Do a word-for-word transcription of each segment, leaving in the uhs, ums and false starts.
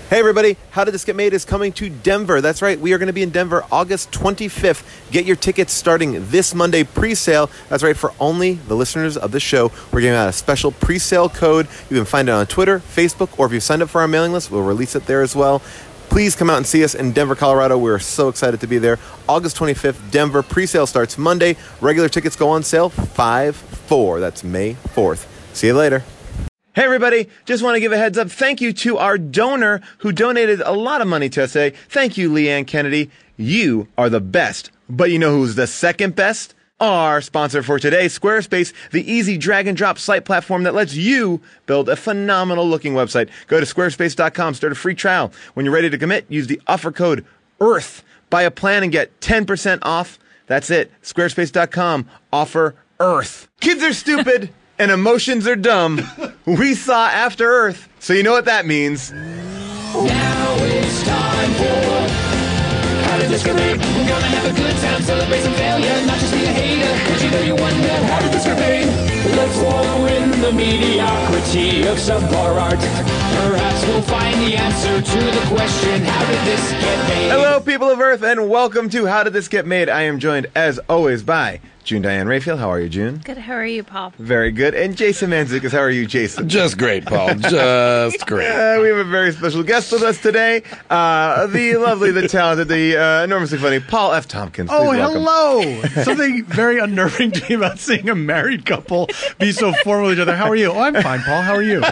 Hey everybody, How Did This Get Made is coming to Denver. That's right, we are going to be in Denver August twenty-fifth. Get your tickets starting this Monday pre-sale. That's right, for only the listeners of the show. We're giving out a special pre-sale code. You can find it on Twitter, Facebook, or if you signed up for our mailing list, we'll release it there as well. Please come out and see us in Denver, Colorado. We're so excited to be there. August twenty-fifth, Denver. Pre-sale starts Monday. Regular tickets go on sale five four. That's May fourth. See you later. Hey everybody, just want to give a heads up. Thank you to our donor who donated a lot of money to us today. Thank you, Leanne Kennedy. You are the best. But you know who's the second best? Our sponsor for today, Squarespace, the easy drag and drop site platform that lets you build a phenomenal looking website. Go to squarespace dot com, start a free trial. When you're ready to commit, use the offer code EARTH. Buy a plan and get ten percent off. That's it. squarespace dot com, offer EARTH. Kids are stupid. And emotions are dumb. We saw After Earth, so you know what that means. Now it's time for How Did This Get Made? We're gonna have a good time, celebrate some failure, not just be a hater. But you know you wonder, how did this get made? Let's wallow in the mediocrity of subpar art. Perhaps we'll find the answer to the question, how did this get made? Hello, people of Earth, and welcome to How Did This Get Made? I am joined, as always, by June Diane Raphael. How are you, June? Good. How are you, Paul? Very good. And Jason Manzukis. How are you, Jason? Just great, Paul. Just great. Uh, we have a very special guest with us today. Uh, the lovely, the talented, the uh, enormously funny Paul F. Tompkins. Oh, Please welcome. hello. Something very unnerving to me about seeing a married couple be so formal with each other. How are you? Oh, I'm fine, Paul. How are you?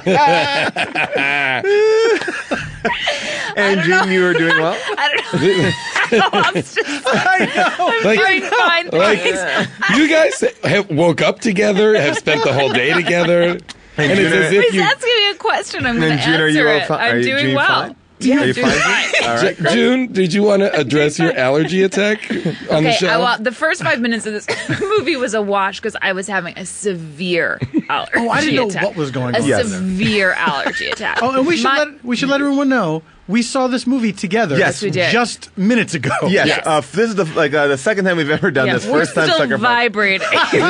And June, know. you are doing well? I don't know. I'm just I know. I'm Like- doing fine. Like, thanks. you guys have woke up together, have spent the whole day together, and it's June, as He's if you... asking me a question. I'm going to And June, answer are you all it. fi- I'm are you- doing June well. fine? Yeah, Are you doing fine? fine. All right. June, did you want to address your allergy attack on the Okay, show? I, well, the first five minutes of this movie was a wash because I was having a severe allergy Oh, I didn't know attack. what was going a on. Yes. severe allergy attack. Oh, and we should My- let we should let everyone know we saw this movie together. Yes, we did. Just minutes ago. Yes. Yes. Uh, this is the like uh, the second time we've ever done Yeah, this. we're First time still sucker punch. vibrating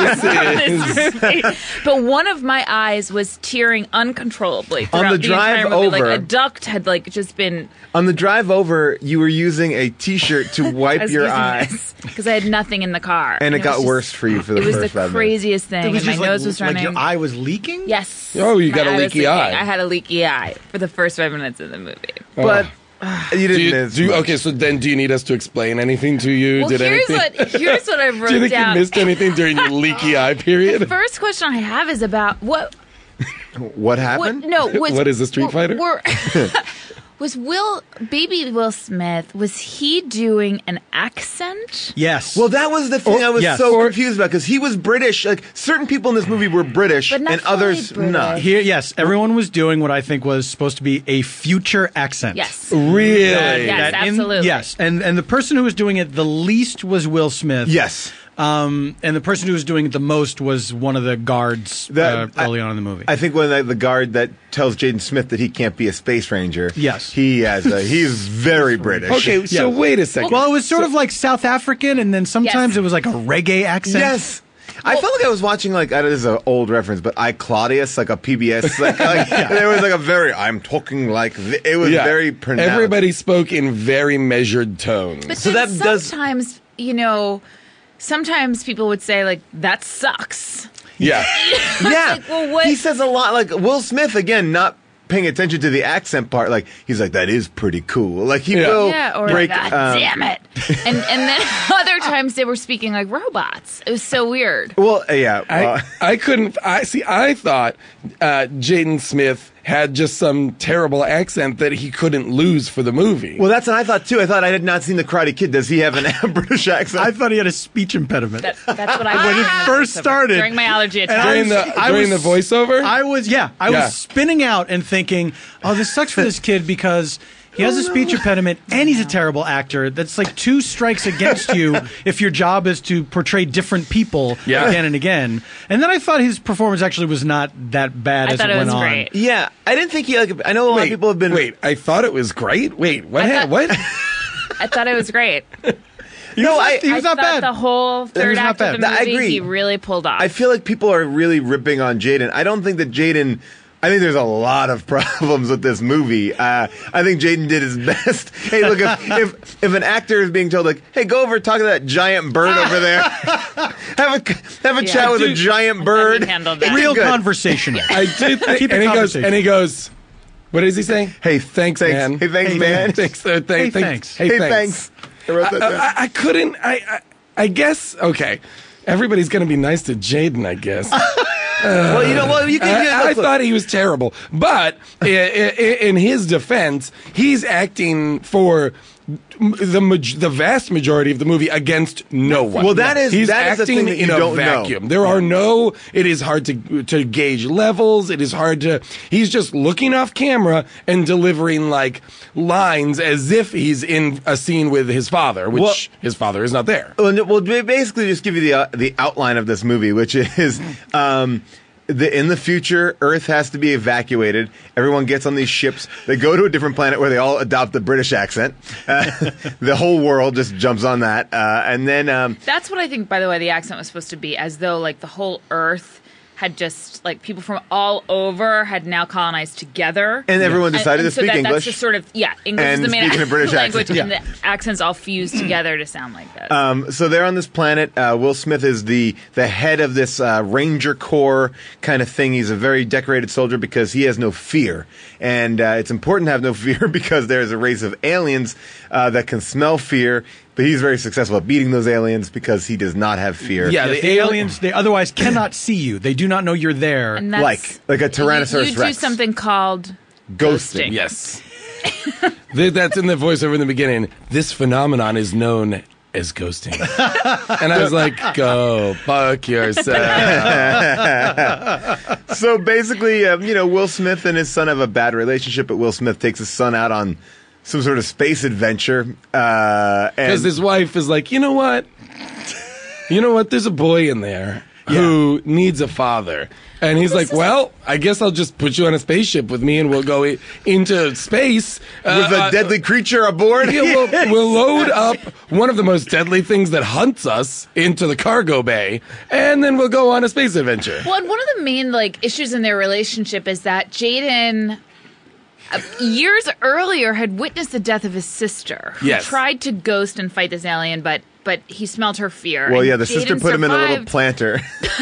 this movie. But one of my eyes was tearing uncontrollably On throughout the drive entire movie. over- Like a duct had like just been. On the drive over, you were using a T-shirt to wipe your eye, because I had nothing in the car, and it, was got just- worse for you for the It was first the five minutes. craziest thing, It was and my just like, nose was running. like your eye was leaking? Yes. Oh, you My got a eye was leaky leaking. eye. I had a leaky eye for the first five minutes of the movie. But you didn't do you, miss do you, much. okay, so then do you need us to explain anything to you? Well, Did here's anything? what here's what I wrote do you think down. you missed anything during your leaky eye The period? first question I have is about what What What? happened? No. Was, What is a Street were- Fighter? were- was Will, baby Will Smith, was he doing an accent? Yes. Well, that was the thing Or- I was yes. so Or- confused about because he was British. Like certain people in this movie were British, But not and others fully not. British. Here, yes, everyone was doing what I think was supposed to be a future accent. Yes. Really? Yes, That in- absolutely. yes, and and the person who was doing it the least was Will Smith. Yes. Um, and the person who was doing it the most was one of the guards That- uh, early on in the movie. I think when the, the guard that tells Jaden Smith that he can't be a space ranger. Yes. he has. A, he's very British. Okay, so Yeah. wait a second. well, it was sort of like South African, and then sometimes Yes. it was like a reggae accent. Yes. I felt like I was watching like I don't know, this is an old reference, but I Claudius, like a P B S, like, like there was like a very I'm talking like th- it was Yeah. very pronounced. Everybody spoke in very measured tones. But So then that does- sometimes, you know, sometimes people would say, like, that sucks. Yeah. yeah, like, well, what- he says a lot. Like Will Smith again, not paying attention to the accent part. Like he's like that is pretty cool. Like he Yeah. will Yeah, or break. God um, damn it. And and then other times they were speaking like robots. It was so weird. Well, uh, yeah. uh, I, I couldn't. I see. I thought uh, Jaden Smith had just some terrible accent that he couldn't lose for the movie. well, that's what I thought too. I thought I had not seen the Karate Kid. Does he have an British accent? I thought he had a speech impediment. That, that's what I When it first started- during my allergy And attack. I during was- the I during was- the voiceover. I was, yeah, I Yeah. was spinning out and thinking, oh, this sucks for this kid because he has a speech impediment and he's a terrible actor. That's like two strikes against you if your job is to portray different people Yeah. again and again. And then I thought his performance actually was not that bad I as thought it it went was on. great. yeah, I didn't think he like. I know a lot wait, of people have been. Wait, I thought it was great. Wait, what? I ha- thought- what? I thought it was great. No, I. He was I not thought bad. the whole third was not act of the bad. I movie agree. he really pulled off. I feel like people are really ripping on Jaden. I don't think that Jaden. I think there's a lot of problems with this movie. Uh, I think Jaden did his best. Hey, look, if, if if an actor is being told, like, hey, go over and talk to that giant bird over there. have a have a Yeah. chat with a Dude, giant bird. he handled that. He did Real good. conversational. I did think, Keep it and he goes, conversational. and he goes, what does he say? Hey, thanks, thanks. man. Hey, thanks, Hey, man. Thanks, uh, th- Hey, thanks. thanks. Hey, Hey, thanks. thanks. I wrote that I, down. I, I couldn't. I, I I guess. Okay, everybody's gonna be nice to Jaden. I guess. well, you know, well, you can. I, yeah, I look, look. thought he was terrible, but i- i- in his defense, he's acting for the maj- the vast majority of the movie against no one. Well, that is- he's that is the acting thing that in you a don't know. vacuum. There are no. It is hard to to gauge levels. It is hard to. He's just looking off camera and delivering like lines as if he's in a scene with his father, which Well- his father is not there. Well, no, well, ba- basically, just give you the uh, the outline of this movie, which is. Um, The, in the future, Earth has to be evacuated. Everyone gets on these ships. They go to a different planet where they all adopt the British accent. Uh, the whole world just jumps on that. Uh, and then, um, That's what I think, by the way, the accent was supposed to be, as though like the whole Earth had just like people from all over had now colonized together, And everyone decided and, and to so speak that, English. That's just sort of yeah, English And is the main speaking a British language, accent. and the accents all fused together to sound like this. um, so they're on this planet. Uh, Will Smith is the, the head of this uh, Ranger Corps kind of thing. He's a very decorated soldier because he has no fear. And uh, it's important to have no fear because there is a race of aliens uh, that can smell fear. But he's very successful at beating those aliens because he does not have fear. Yeah, Yes, the the ali- aliens, they otherwise cannot see you. They do not know you're there. and that's, like- like a Tyrannosaurus you, you do Rex. something called Ghosting. Yes. Th- That's in the voiceover in the beginning. This phenomenon is known as ghosting. And I was like, go fuck yourself. So basically, um, you know, Will Smith and his son have a bad relationship, but Will Smith takes his son out on some sort of space adventure. Uh, Because and his wife is like, you know what? You know what? There's a boy in there who needs a father. And he's like, well, I guess I'll just put you on a spaceship with me and we'll go i- into space. with Uh, a deadly creature aboard. Yeah, we'll, we'll load up one of the most deadly things that hunts us into the cargo bay, and then we'll go on a space adventure. Well, and one of the main like issues in their relationship is that Jaden, uh, years earlier, had witnessed the death of his sister, who Yes. tried to ghost and fight this alien, but but he smelled her fear. Well, and yeah, the sister Jaden put him in a little survived- planter.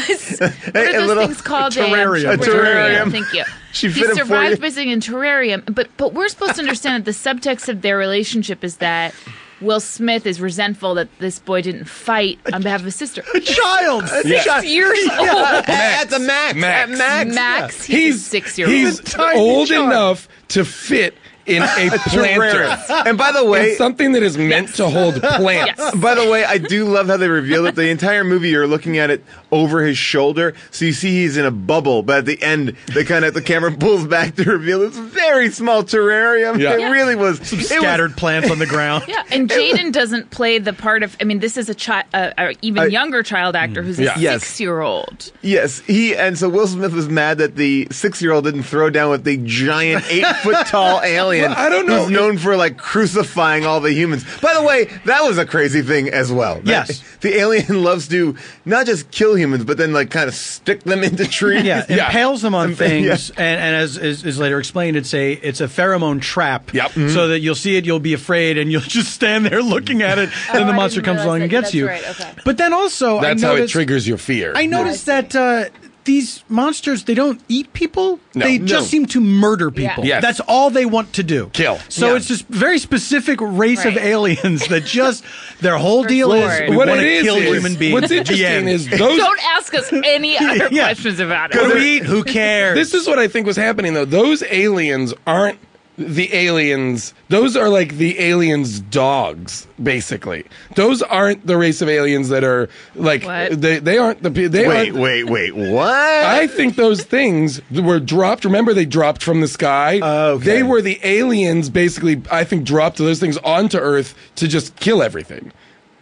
What are a those little- things called? a terrarium. A A terrarium. Thank you. She he fit him for survived you. by sitting in terrarium, but but we're supposed to understand that the subtext of their relationship is that Will Smith is resentful that this boy didn't fight on behalf of his sister. Child. Six years old. At the max. Max. At max. Max, he's, He's a six-year-old. He's Tiny old child. enough to fit in a planter. Terrarium. And by the way, It's something that is meant to hold plants. Yes. by the way, I do love how they reveal it. The entire movie, you're looking at it over his shoulder, so you see he's in a bubble. But at the end, they kind of the camera pulls back to reveal this very small terrarium. Yeah. It Yeah. really was Some it was- scattered plants on the ground. Yeah, and Jaden doesn't play the part of. I mean, this is a child, uh, or even I- younger child actor who's a Yeah. Yes. six-year-old. Yes, he and so Will Smith was mad that the six-year-old didn't throw down with the giant eight-foot-tall alien. Well, I don't know. Who's known for like crucifying all the humans. By the way, that was a crazy thing as well. Yes. That- the alien loves to not just kill humans, but then like kind of stick them into trees. Yeah, Yeah. impales them on Um, things, yeah. and, and as is, is later explained, it's a it's a pheromone trap. Yep. So that you'll see it, you'll be afraid, and you'll just stand there looking at it, and Oh, the I monster didn't comes realize along that. and gets That's you. right, okay. But then also, That's I how it noticed, triggers your fear. I noticed that uh, these monsters, they don't eat people. No. they No. just seem to murder people. Yes. That's all they want to do. Kill. So Yeah. it's this very specific race of Right. aliens that just, their whole deal Lord. is, we What want it to is kill is- human beings. What's The interesting end. is those. Don't ask us any other Yeah. questions about What do it. we eat? Who cares? This is what I think was happening, though. Those aliens aren't the aliens. Those are like the aliens' dogs, basically. Those aren't the race of aliens that are like What? they. They aren't the. pe- They Wait, aren't, wait, wait. What? I think those things were dropped. Remember, they dropped from the sky. Oh, okay. They were the aliens, basically. I think dropped those things onto Earth to just kill everything.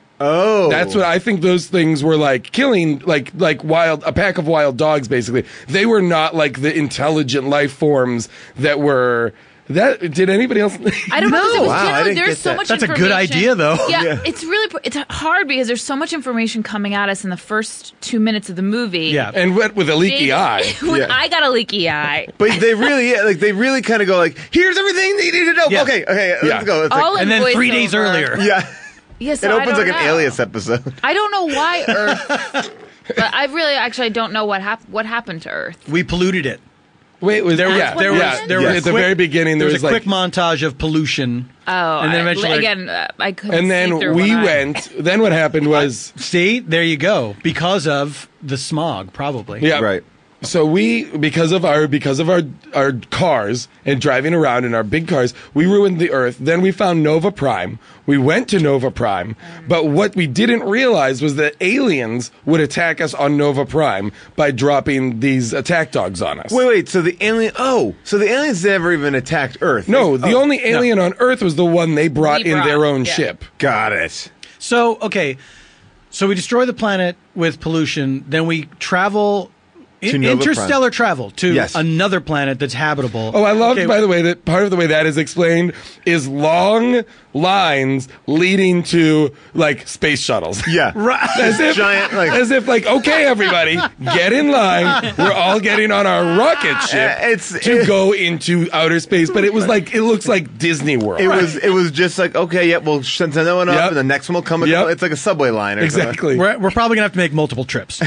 oh, That's what I think. Those things were like killing, like like wild, a pack of wild dogs. Basically, they were not like the intelligent life forms that were That did anybody else? I don't know. 'cause it was Wow, I generally- didn't there's get so that. much That's a good information. idea, though. Yeah, Yeah. it's really it's hard because there's so much information coming at us in the first two minutes of the movie. Yeah. And what with a leaky Jaden- eye. when Yeah. I got a leaky eye. But they really, yeah, like they really kind of go like, "Here's everything that you need to know." Yeah. Okay, okay, let's Yeah. go. It's All like, in And then three days voiceover. earlier. yeah, Yeah, so it I opens don't like an know. Alias episode. I don't know why Earth. But I really actually don't know what hap- what happened to Earth. We polluted it. Wait, was There was yeah, there yeah. was there Yes. was at the quick- very beginning there there was, was a like quick montage of pollution. Oh, And then I- eventually- again, uh, I couldn't. and see then through we one eye. went. Then what happened was See, there you go. Because of the smog, probably. yeah, Right. So we, because of our because of our our cars and driving around in our big cars, we ruined the Earth. Then we found Nova Prime. We went to Nova Prime, but what we didn't realize was that aliens would attack us on Nova Prime by dropping these attack dogs on us. Wait, wait. So the alien? Oh, so the aliens never even attacked Earth? No, the Oh, only alien on Earth was the one they brought We in brought, their own yeah. ship. got it. So, okay. So we destroy the planet with pollution, then we travel To in- Nova interstellar travel to Yes. another planet that's habitable. Oh, I loved, Okay, by the way, that part of the way that is explained is long lines leading to, like, space shuttles. Yeah, Right. As if, Giant, like- as if, like, okay, everybody, get in line. We're all getting on our rocket ship Uh, it's- to it- go into outer space. But it was like, it looks like Disney World. It was. It was just like, okay, yeah, we'll send that one up, Yep. and the next one will come. Yep. It's like a subway line, or something. Exactly. We're, we're probably going to have to make multiple trips.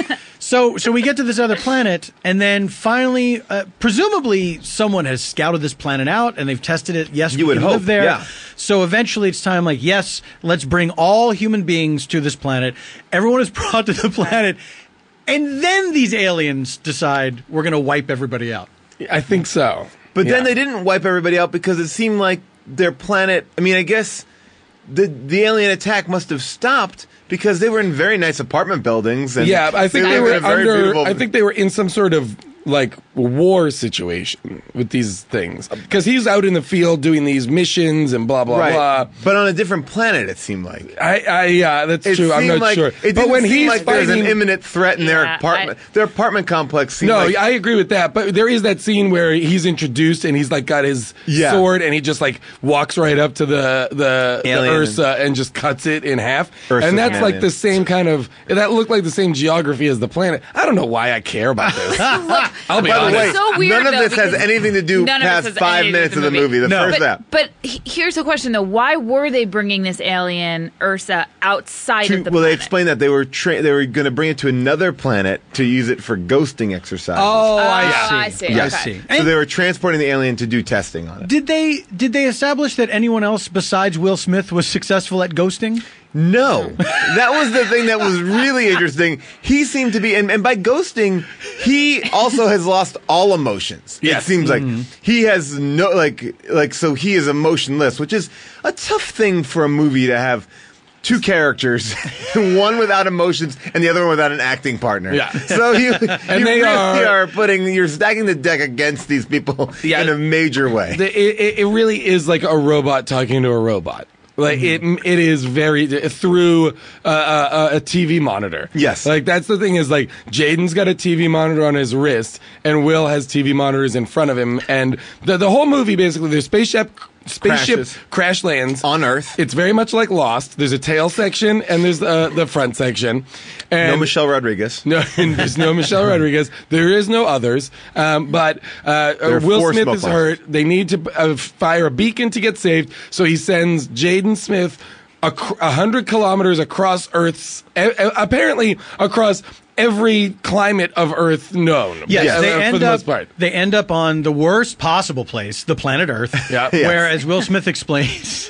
So, so we get to this other planet, and then finally, uh, presumably, someone has scouted this planet out, and they've tested it. Yes, You we would can hope, live there. yeah. So eventually, it's time. Like, yes, let's bring all human beings to this planet. Everyone is brought to the planet, and then these aliens decide we're going to wipe everybody out. I think so. But Yeah. then they didn't wipe everybody out because it seemed like their planet. I mean, I guess the the alien attack must have stopped because they were in very nice apartment buildings. And Yeah, I think they, lived were in a very under. beautiful- I think they were in some sort of like war situation with these things because he's out in the field doing these missions and blah blah right, blah. but on a different planet. It seemed like. I, I yeah, that's It true. I'm seemed not like, sure. It But didn't when seem he's like there's fighting, an imminent threat in their Yeah, apartment. I- their apartment complex seemed no, like. I agree with that. But there is that scene where he's introduced and he's like got his Yeah. sword and he just like walks right up to the the, the Alien. Ursa and just cuts it in half. Ursa's and that's an like alien. the same kind of that looked like the same geography as the planet. I don't know why I care about this. I'll be By the honest. way, so weird, none of though, this has because anything to do none of this past has five anything to do minutes of with the the movie. The No. first But, app. but he- here's the question though: why were they bringing this alien Ursa outside To- of the well, they planet? explained that they were tra- they were going to bring it to another planet to use it for ghosting exercises. Oh, Oh, I see. I see. Yes. I Okay. see. So And they were transporting the alien to do testing on it. did they did they establish that anyone else besides Will Smith was successful at ghosting? No, that was the thing that was really interesting. He seemed to be, and, and by ghosting, he also has lost all emotions. Yes. It seems like he has no, like, like, so he is emotionless, which is a tough thing for a movie to have two characters, one without emotions and the other one without an acting partner. Yeah. So you, you they really are- are, putting, you're stacking the deck against these people Yeah. in a major way. The, it, it really is like a robot talking to a robot. Like it, it is very through uh, uh, a T V monitor. Yes. like that's the thing is like Jaden's got a T V monitor on his wrist, and Will has T V monitors in front of him, and the the whole movie basically there's spaceship spaceship Crashes. crash lands On Earth. It's very much like Lost. There's a tail section and there's uh, the front section. And No Michelle Rodriguez. No, there's no Michelle Rodriguez. There is no others. Um, but uh, There are Will four Smith smoke is bombs. hurt. They need to uh, fire a beacon to get saved. So he sends Jaden Smith a, a hundred kilometers across Earth's, uh, uh, apparently across every climate of Earth known. Yes, uh, they for end the up. most part. They end up on the worst possible place, the planet Earth. Yeah. Yes. Where, as Will Smith explains,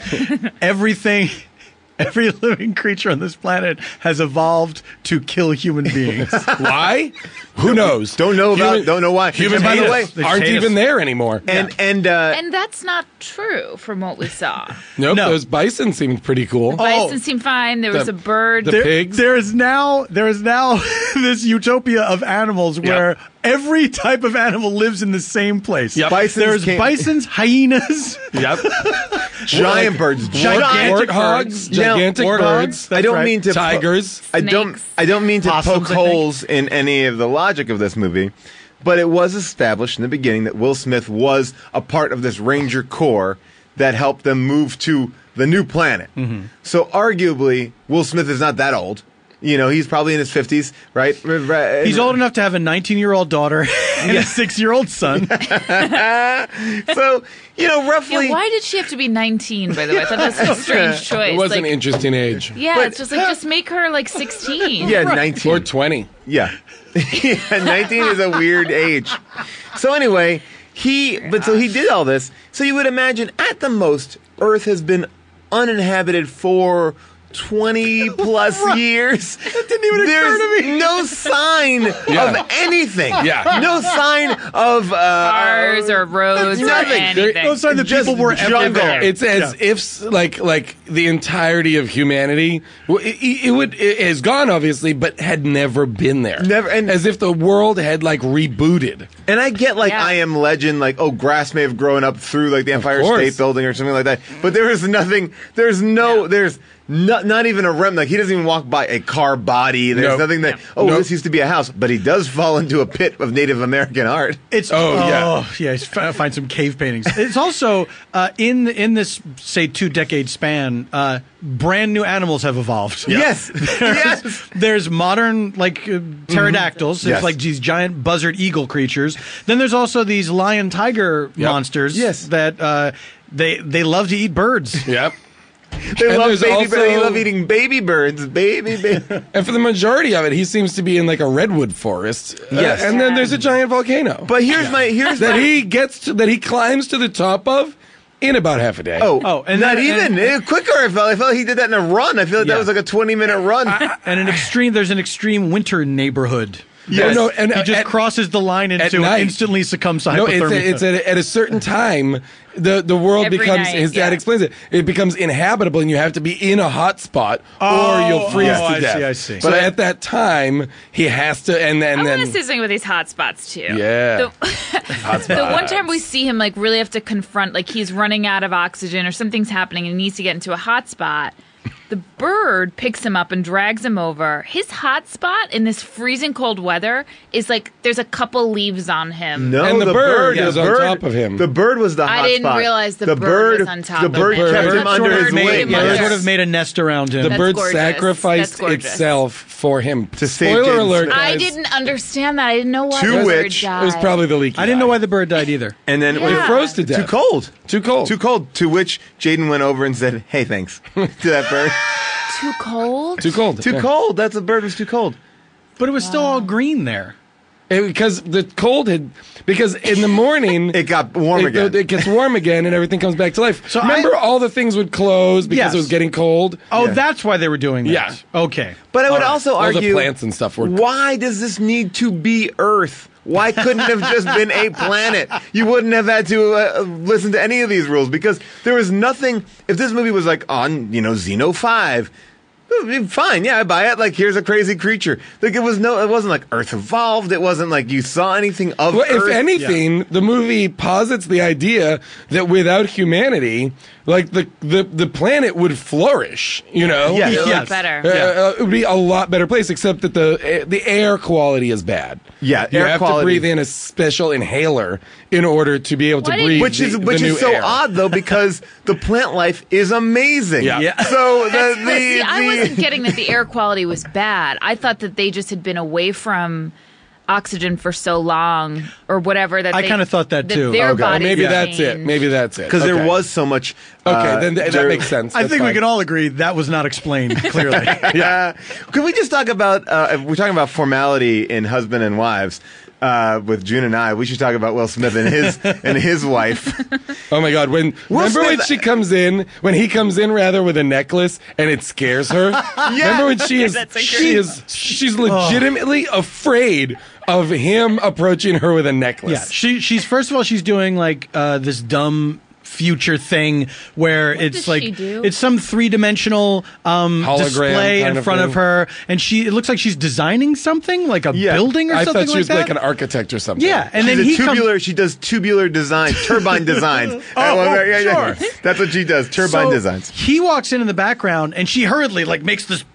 everything, every living creature on this planet has evolved to kill human beings. Why? Who knows? Don't know about- Human- don't know why. Human And by the beings way, they aren't hate even us. there anymore. And, and, uh, And that's not true from what we saw. nope, No. those bison seemed pretty cool. Bison seemed fine. There was The- a bird. the There- pigs. There is now there is now this utopia of animals where every type of animal lives in the same place. Yep. Bisons There's can't- bisons, hyenas, Yep. giant birds. gigantic Warthogs, birds. gigantic Warthogs. birds, That's I don't right. mean to po- tigers. I don't. Snakes. I don't mean to Possums, poke I think. holes in any of the logic of this movie, but it was established in the beginning that Will Smith was a part of this Ranger Corps that helped them move to the new planet. Mm-hmm. So arguably, Will Smith is not that old. You know, he's probably in his fifties, right? He's old enough to have a nineteen-year-old daughter and a six-year-old son. So, you know, roughly... Yeah, why did she have to be nineteen, by the way? I thought that's a strange choice. It was like, an interesting age. Yeah, But- it's just like, just make her like sixteen. Yeah, nineteen. Or twenty. Yeah. Yeah, nineteen is a weird age. So anyway, he, but so he did all this. So you would imagine at the most, Earth has been uninhabited for twenty plus years. That didn't even There's occur to me. no sign Yeah. of anything. Yeah. No sign of uh, Cars or roads or nothing. anything. No sign that Just people were ever jungle. there. It's as Yeah. if like like the entirety of humanity w- it, it would it has gone obviously, but had never been there. Never- and- as if the world had like rebooted. And I get like Yeah. I Am Legend, like, oh, grass may have grown up through like the Empire course. State Building or something like that. But there is nothing, there's no, there's not, not even a rem. Like, he doesn't even walk by a car body. There's Nope. nothing that, oh, Nope. this used to be a house. But he does fall into a pit of Native American art. It's Oh, yeah. oh yeah. He's fi- find some cave paintings. It's also uh, in in this say two decade span, uh, brand new animals have evolved. Yes. Yes. There's modern like uh, pterodactyls. Yes. It's like these giant buzzard eagle creatures. Then there's also these lion tiger monsters. Yes. that uh, they they love to eat birds. Yep. They And love there's baby also- birds. They love eating baby birds. Baby, baby. And for the majority of it, he seems to be in like a redwood forest. Uh, Yes. and then there's a giant volcano. But here's my, here's that my, he gets to, that he climbs to the top of in about half a day. Oh, Oh, and not then- even and- Eh, quicker. I felt. I felt like he did that in a run. I feel like Yeah. that was like a twenty minute run. And an extreme, there's an extreme winter neighborhood. Yes. No, No, and- he just at- crosses the line into and night. instantly succumbs to No, hypothermia. it's, a, it's a, at a certain time, the, the world Every becomes, night, his dad yeah. explains it, it becomes inhabitable and you have to be in a hot spot Oh, or you'll freeze oh, to I death. see, I see. So But I- at that time, he has to, and then, I want then to say something about these hot spots too. Yeah. The, the one time we see him like really have to confront, like he's running out of oxygen or something's happening and he needs to get into a hot spot. The bird picks him up and drags him over. His hot spot in this freezing cold weather is like there's a couple leaves on him. No, And the bird is the on bird- top of him. The bird was the I hot didn't spot. realize the bird was on top The of bird him. kept The him bird under sort his of made, wing. made him sort of made a nest around him. the That's bird gorgeous. sacrificed That's gorgeous. itself for him. To save Spoiler Jaden alert, Smith. I guys. didn't understand that. I didn't know why To the bird which- died. It was probably the leaky I didn't know eye. why the bird died either. And then Yeah. It froze to death. too cold. Too cold. Too cold. To which Jaden went over and said, "Hey, thanks," to that bird. too cold. Too cold. Too Yeah. cold. That's a bird was too cold. But it was still all green there. It- because the cold had, because in the morning It got warm it, again. it gets warm again and everything comes back to life. So Remember, I- all the things would close because Yes. it was getting cold. Oh, Yeah. that's why they were doing that. Yeah. Okay. But I would All right. also All the argue, plants and stuff were. why does this need to be Earth? Why couldn't it have just been a planet? You wouldn't have had to uh, listen to any of these rules because there was nothing. If this movie was like on, you know, Xeno five, it would be fine. Yeah, I buy it. Like, here's a crazy creature. Like, it was no, it wasn't like Earth evolved. It wasn't like you saw anything of Well, if Earth. anything, the movie posits the idea that without humanity, like the, the, the planet would flourish, you know? Yeah. A lot Yes. better. Uh, uh, it would be a lot better place, except that the the air quality is bad. Yeah, you air have quality- to breathe in a special inhaler in order to be able to Why did- breathe. Which is the, which the is new so air. odd though because the plant life is amazing. Yeah. Yeah. So the That's- the, but see, I the- wasn't getting that the air quality was bad. I thought that they just had been away from oxygen for so long, or whatever. That I they- kinda thought that too. Their Okay. bodies Maybe had that's it. changed. Maybe that's it. because Okay. there was so much. Okay, uh, then th- that there- makes sense. I That's think we fine. can all agree that was not explained clearly. Yeah. Can we just talk about? Uh, if we're talking about formality in husband and wives. Uh, with June and I, we should talk about Will Smith and his and his wife. Oh my God! When Will remember when Smith- she comes in, when he comes in rather with a necklace and it scares her. Remember when she is That's a she great- is she's legitimately afraid of him approaching her with a necklace. Yeah, she she's first of all she's doing like uh, this dumb future thing where it's does like she do? it's some three-dimensional um, Hologram display kind in of front of thing. her, and she it looks like she's designing something like a Yeah. building or I something thought she like was that. like an architect or something. yeah, and She's then a he comes. tubular. She does tubular design, turbine designs. Oh, Uh, sure. That's what she does. Turbine So designs. He walks in in the background, and she hurriedly like makes this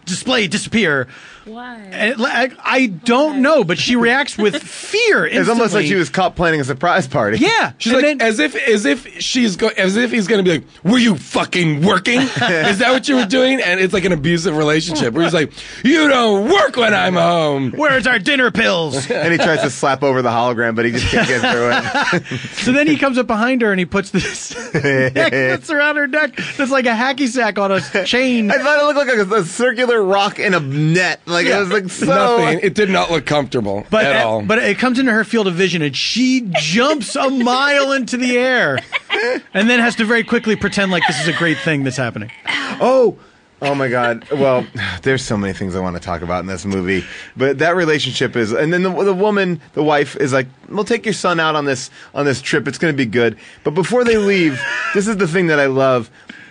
display disappear. Why? And it, I, I don't know, but she reacts with fear. It's almost like instantly. she was caught planning a surprise party. Yeah, She's and like, then- as if, as if she's go, as if he's gonna be like, "Were you fucking working? Is that what you were doing?" And it's like an abusive relationship where he's like, "You don't work when I'm home." where's our dinner pills? And he tries to slap over the hologram, but he just can't get through it. So then he comes up behind her and he puts this necklace around her neck. That's like a hacky sack on a chain. I thought it looked like a, a circular rock in a net. Like it was like so. Nothing. It did not look comfortable But at uh, all. but it comes into her field of vision and she jumps a mile into the air, and then has to very quickly pretend like this is a great thing that's happening. Oh, oh my God. Well, there's so many things I want to talk about in this movie, but that relationship is, and then the, the woman, the wife, is like, "We'll take your son out on this on this trip. It's going to be good." But before they leave, this is the thing that I love.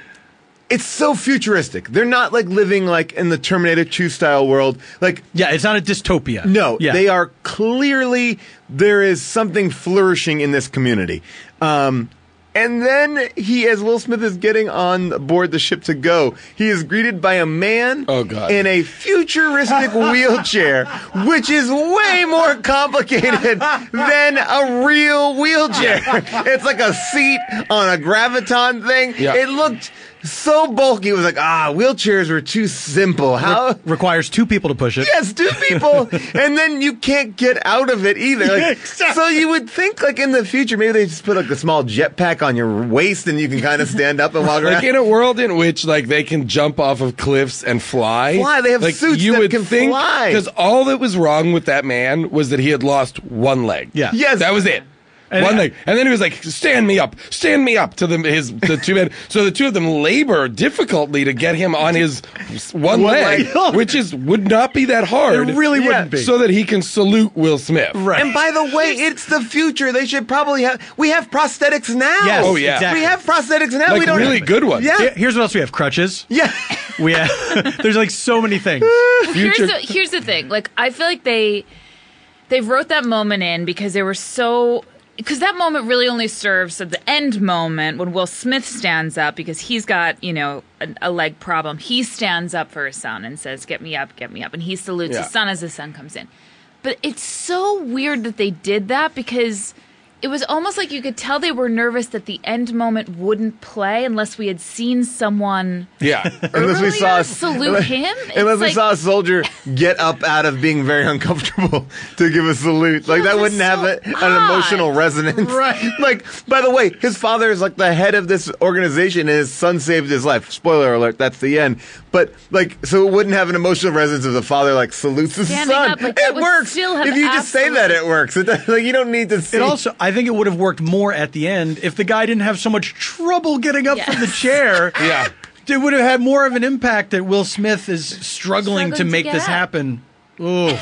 It's so futuristic. They're not like living like in the Terminator two style world. Like, Yeah, it's not a dystopia. no, yeah. they are clearly, there is something flourishing in this community. Um, and then he, as Will Smith is getting on board the ship to go, he is greeted by a man Oh, God. in a futuristic wheelchair, which is way more complicated than a real wheelchair. It's like a seat on a graviton thing. Yeah. It looked so bulky. It was like, ah, wheelchairs were too simple. How? requires two people to push it. Yes, two people, and then you can't get out of it either. Like, so you would think, like in the future, maybe they just put like a small jetpack on your waist, and you can kind of stand up and walk around. Like in a world in which like they can jump off of cliffs and fly. Fly, they have like, suits you that would can think, fly. Because all that was wrong with that man was that he had lost one leg. Yeah. Yes. That was it. And one I- leg. And then he was like, "Stand me up. Stand me up" to the his the two men. So the two of them labor difficultly to get him on his one, One leg, leg. which is would not be that hard. It really Yeah. wouldn't be. So that he can salute Will Smith. Right. And by the way, it's the future. They should probably have. We have prosthetics now. Yes, Oh, yeah. exactly. We have prosthetics now. Like we don't really have, good ones. Yeah. Here- Here's what else we have: crutches. Yeah. We have. There's like so many things. Here's Future- the, here's the thing. Like, I feel like they they wrote that moment in because they were so. Because that moment really only serves at the end moment when Will Smith stands up because he's got, you know, a, a leg problem. He stands up for his son and says, "Get me up, get me up." And he salutes Yeah. his son as his son comes in. But it's so weird that they did that because it was almost like you could tell they were nervous that the end moment wouldn't play unless we had seen someone Yeah. Unless we earlier saw a- salute him. It's Unless we like- saw a soldier get up out of being very uncomfortable to give a salute. Like, Yeah, that that's wouldn't have so a, an odd. emotional resonance. Right. Like, by the way, his father is like the head of this organization and his son saved his life. Spoiler alert, that's the end. But, like, so it wouldn't have an emotional resonance if the father, like, salutes his Standing son. up, like, that it would works. still have If you just say that, it works. It does, like, you don't need to see. It also, I think it would have worked more at the end if the guy didn't have so much trouble getting up from the Yes. chair. Yeah. It would have had more of an impact that Will Smith is struggling, Struggling to to make get this up. happen. Ooh.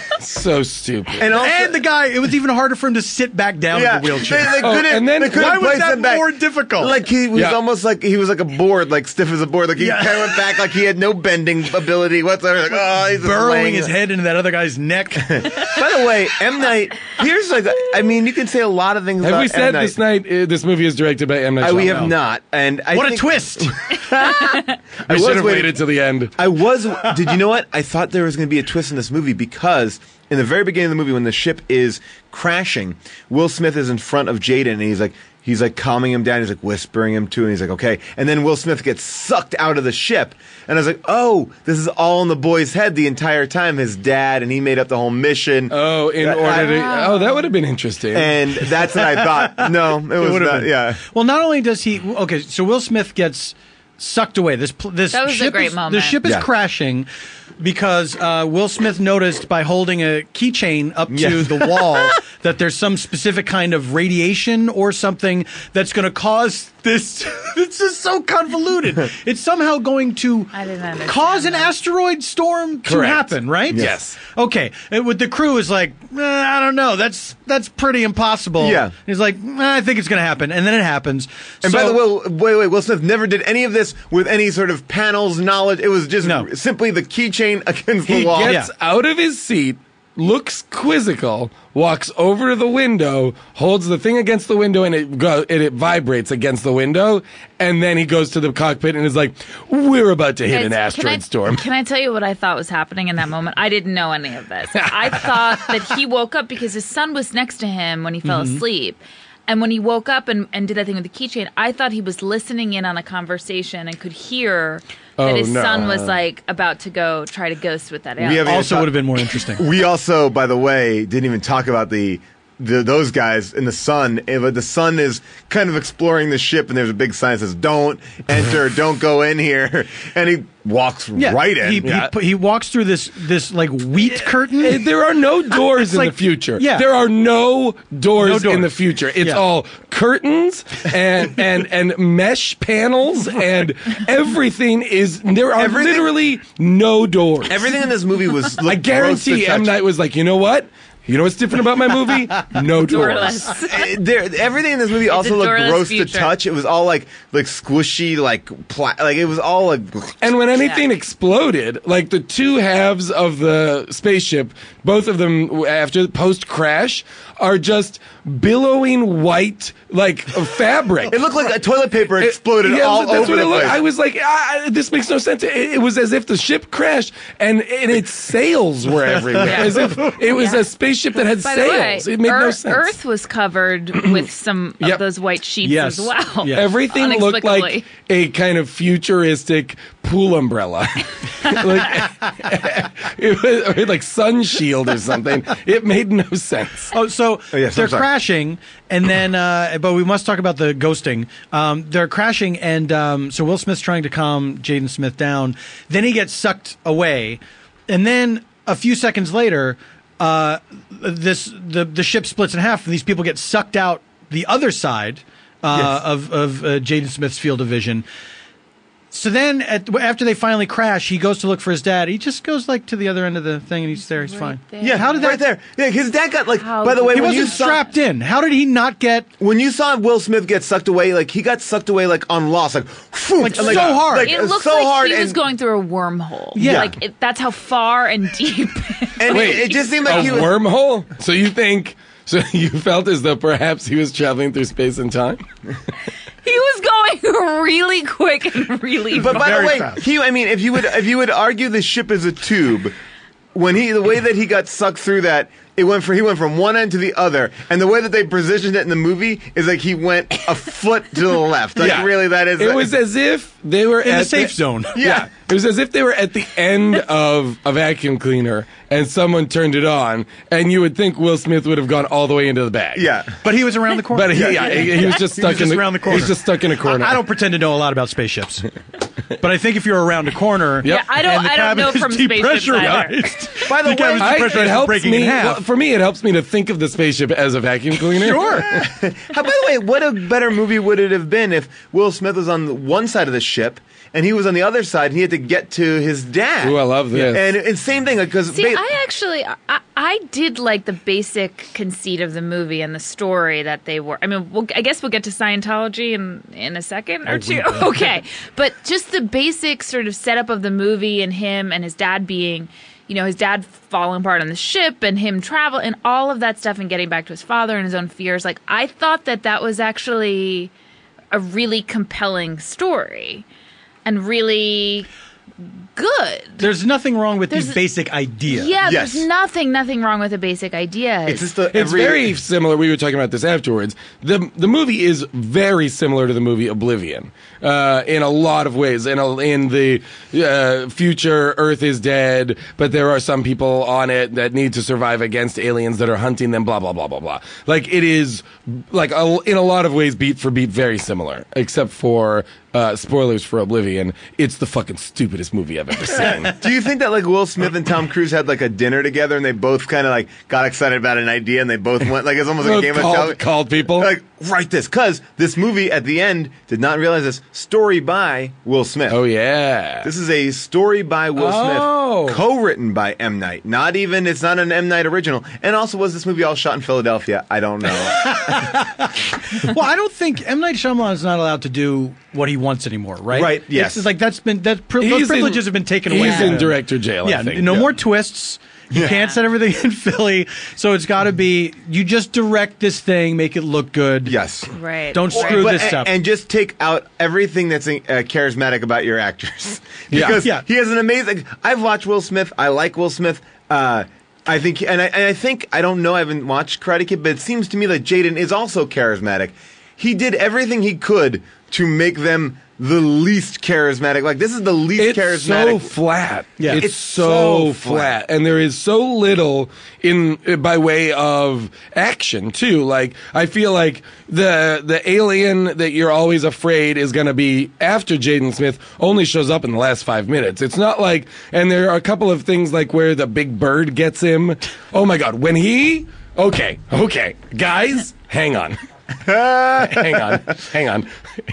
So stupid. and also, And the guy, it was even harder for him to sit back down yeah, in the wheelchair. They, they Oh, couldn't, and then- they couldn't Why was place that him back. more difficult? Like he was Yeah. almost like he was like a board, like stiff as a board. Like he Yeah. kind of went back, like he had no bending ability whatsoever. Like, oh, he's just burrowing laying- his head into that other guy's neck. By the way, M Night. Here's like, I mean, you can say a lot of things. Have about we said M. Night. this night uh, this movie is directed by M. Night I, we Shyamalan? have not, and I What a think- twist! I We was should have waiting- waited till the end. I was. Did you know what? I thought there was going to be a twist in this movie because in the very beginning of the movie, when the ship is crashing, Will Smith is in front of Jaden, and he's like, he's like calming him down. He's like whispering him to, and he's like, okay. And then Will Smith gets sucked out of the ship, and I was like, oh, this is all in the boy's head the entire time. His dad, and he made up the whole mission. Oh, in I- order to. Oh, that would have been interesting. And that's what I thought. No, it was would've not. been. Yeah. Well, not only does he okay, so Will Smith gets sucked away. This pl- this That was a ship great is, moment. The ship is Yeah. crashing because uh, Will Smith noticed by holding a keychain up to Yeah. the wall that there's some specific kind of radiation or something that's going to cause this. It's just so convoluted. It's somehow going to I didn't understand cause an that. asteroid storm to Correct. happen, right? Yes. Okay. And with the crew is like, eh, I don't know. That's that's pretty impossible. Yeah. He's like, eh, I think it's going to happen, and then it happens. And So- by the way, wait, wait, Will Smith never did any of this with any sort of panels knowledge. It was just No. simply the keychain against he the wall. gets Yeah. out of his seat, looks quizzical, walks over to the window, holds the thing against the window, and it go, and it vibrates against the window. And then he goes to the cockpit and is like, "We're about to hit an Guys, asteroid can I, storm." Can I tell you what I thought was happening in that moment? I didn't know any of this. I thought that he woke up because his son was next to him when he fell Mm-hmm. asleep. And when he woke up and, and did that thing with the keychain, I thought he was listening in on a conversation and could hear that Oh, his no. son was like about to go try to ghost with that We alien. haven't- Also would have been more interesting. We also, by the way, didn't even talk about the, the those guys in the sun. Eh, But the sun is kind of exploring the ship, and there's a big sign that says, "Don't enter, don't go in here." And he walks Yeah, right in. He, Yeah. he, he walks through this this like wheat curtain. Eh, There are no doors It's in like- the future. yeah. There are no doors, No doors. in the future. It's Yeah. all curtains and, and, and mesh panels, and everything is, there are Everything- literally no doors. Everything in this movie was. I looked gross to guarantee M. touch. Night was like, you know what? You know what's different about my movie? No doors. Doorless. Uh, there, everything in this movie also a looked doorless gross future. to touch. It was all like like squishy, like pla- like it was all like. And when anything Yeah. exploded, like the two halves of the spaceship, both of them after post crash, are just billowing white like fabric. It looked like a toilet paper It- exploded yeah, all that's over what the it looked. place. I was like, ah, this makes no sense. It, it was as if the ship crashed and, and its sails were everywhere. Yeah. As if it was Yeah. a spaceship that had By the way, sails. It made Earth, no sense. Earth was covered with some Yep. of those white sheets Yes. as well. Yeah. Everything looked like Inexplicably. a kind of futuristic pool umbrella, like, it was, or like sun shield or something. It made no sense. Oh, so Oh, yes, they're I'm sorry. crashing, and then, uh, but we must talk about the ghosting. Um, they're crashing, and um, so Will Smith's trying to calm Jaden Smith down. Then he gets sucked away, and then a few seconds later, uh, this the the ship splits in half, and these people get sucked out the other side uh, Yes. of of uh, Jaden Smith's field of vision. So then, at, after they finally crash, he goes to look for his dad. He just goes like to the other end of the thing, and he's there. He's Right fine. there. yeah, how did right that- there? Yeah, his dad got like. How by the way, He when wasn't you saw, strapped in. How did he not get? when you saw Will Smith get sucked away, like he got sucked away like on Lost, like, phew, Like, and, so hard. like, It uh, looked so like hard, he was and, going through a wormhole. Yeah. Like, it, that's how far and deep. and Wait, it, it just seemed like a he was. wormhole? So you think? So you felt as though perhaps he was traveling through space and time? He was going really quick and really But by far. the Very way, fast. he, I mean, if you would, if you would argue the ship is a tube, when he, the way that he got sucked through that, it went from he went from one end to the other, and the way that they positioned it in the movie is like he went a foot to the left. Like Yeah. really, that is. It was as if they were In at the safe zone. Yeah. It was as if they were at the end of a vacuum cleaner and someone turned it on, and you would think Will Smith would have gone all the way into the bag. yeah. But he was around the corner. But he, yeah, he, he was just He stuck was in just the around the corner. He's just stuck in a corner. I, I don't pretend to know a lot about spaceships, but I think if you're around a corner, Yeah, I don't. and the I don't cabin know is from spaceships either. depressurized. By the The cabin's way, I, depressurized it and helps breaking me. in half. Well, for me, it helps me to think of the spaceship as a vacuum cleaner. Sure. How, by the way, what a better movie would it have been if Will Smith was on the one side of the ship and he was on the other side and he had to get to his dad? Ooh, I love this. And, and same thing, because See, I actually, I, I did like the basic conceit of the movie and the story that they were. I mean, we'll, I guess we'll get to Scientology in in a second or two. Okay, but just the basic sort of setup of the movie and him and his dad being, you know, his dad falling apart on the ship and him travel and all of that stuff and getting back to his father and his own fears. Like, I thought that that was actually a really compelling story and really good. There's nothing wrong with There's- these basic ideas. Yeah, Yes. there's nothing, nothing wrong with the basic idea. it's just the, It's every, very similar. We were talking about this afterwards. the The movie is very similar to the movie Oblivion uh, in a lot of ways. In a, in the uh, future, Earth is dead, but there are some people on it that need to survive against aliens that are hunting them. Blah blah blah blah blah. Like it is, like a, in a lot of ways, beat for beat, very similar, except for. Uh, spoilers for Oblivion. It's the fucking stupidest movie I've ever seen. Do you think that like Will Smith and Tom Cruise had like a dinner together and they both kind of like got excited about an idea and they both went like it's almost like a game of called, television? called people. Like write this because this movie at the end did not realize this story by Will Smith. Oh yeah. This is a story by Will Oh. Smith, co-written by M. Night. Not even it's not an M. Night original. And also, was this movie all shot in Philadelphia? I don't know. Well, I don't think M. Night Shyamalan is not allowed to do what he wants anymore, right? Right, yes. It's like that's been that pri- He's those in- privileges have been taken away. He's from in him. director jail. Yeah, I think. no Yeah. more twists. You Yeah. can't set everything in Philly, so it's got to be you just direct this thing, make it look good. Yes. Right. Don't right. screw But- this and, up. and just take out everything that's uh, charismatic about your actors. Yeah. Because Yeah. he has an amazing. I've watched Will Smith. I like Will Smith. Uh, I think, and I, and I think I don't know. I haven't watched Karate Kid, but it seems to me that Jaden is also charismatic. He did everything he could to make them the least charismatic. Like this is the least It's charismatic. so flat. Yeah. It's, It's so, so flat. flat. and there is so little in by way of action too. Like I feel like the the alien that you're always afraid is going to be after Jaden Smith only shows up in the last five minutes. It's not like, and there are a couple of things like where the big bird gets him. Oh my god, when he okay, okay, guys, hang on. hang on, hang on.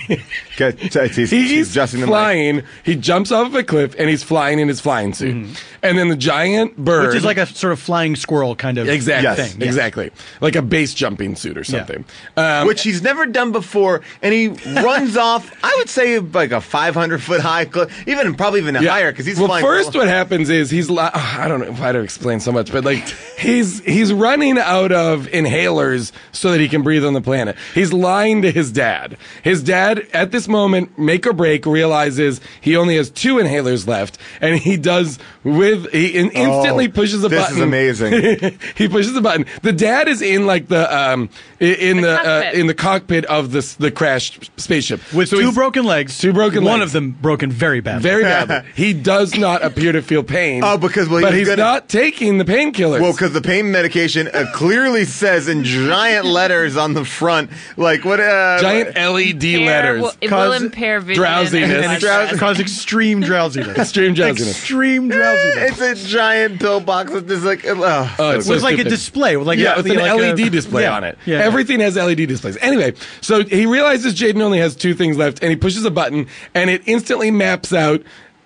Okay, so he's, He's he's adjusting the mic. flying. He jumps off of a cliff and he's flying in his flying suit. And then the giant bird, Which is like a sort of flying squirrel kind of exactly, Yes. thing. Yeah. exactly, like a base jumping suit or something. Um, Which he's never done before, and he runs off. I would say like a five hundred foot high cliff, even probably even yeah. higher because he's well. flying. First, what happens is he's. Li- I don't know if I to explain so much, but like he's he's running out of inhalers so that he can breathe on the planet. He's lying to his dad. His dad, at this moment, make or break, realizes he only has two inhalers left, and he does with he in, instantly Oh, pushes a this button. is amazing. He pushes the button. The dad is in like the um i- in the, The uh, cockpit. in the cockpit of the s- the crashed spaceship With So two he's- broken legs. two broken One legs. of them broken very badly. very badly. He does not appear to feel pain. Oh, because, well, he but was he's gonna- not taking the painkillers. Well, because the pain medication uh, clearly says in giant letters on the front, like what? Uh, giant L E D Impair- letters. will- it will Cause impair vision. drowsiness. and and Drowsiness. it's cause extreme drowsiness. Extreme drowsiness. Extreme drowsiness. It's a giant pill box with this like. Oh, Oh, so it's It was so like a stupid. display with like Yeah, a, with an like L E D a- display yeah, on it. Yeah. Everything has L E D displays. Anyway, so he realizes Jaden only has two things left, and he pushes a button, and it instantly maps out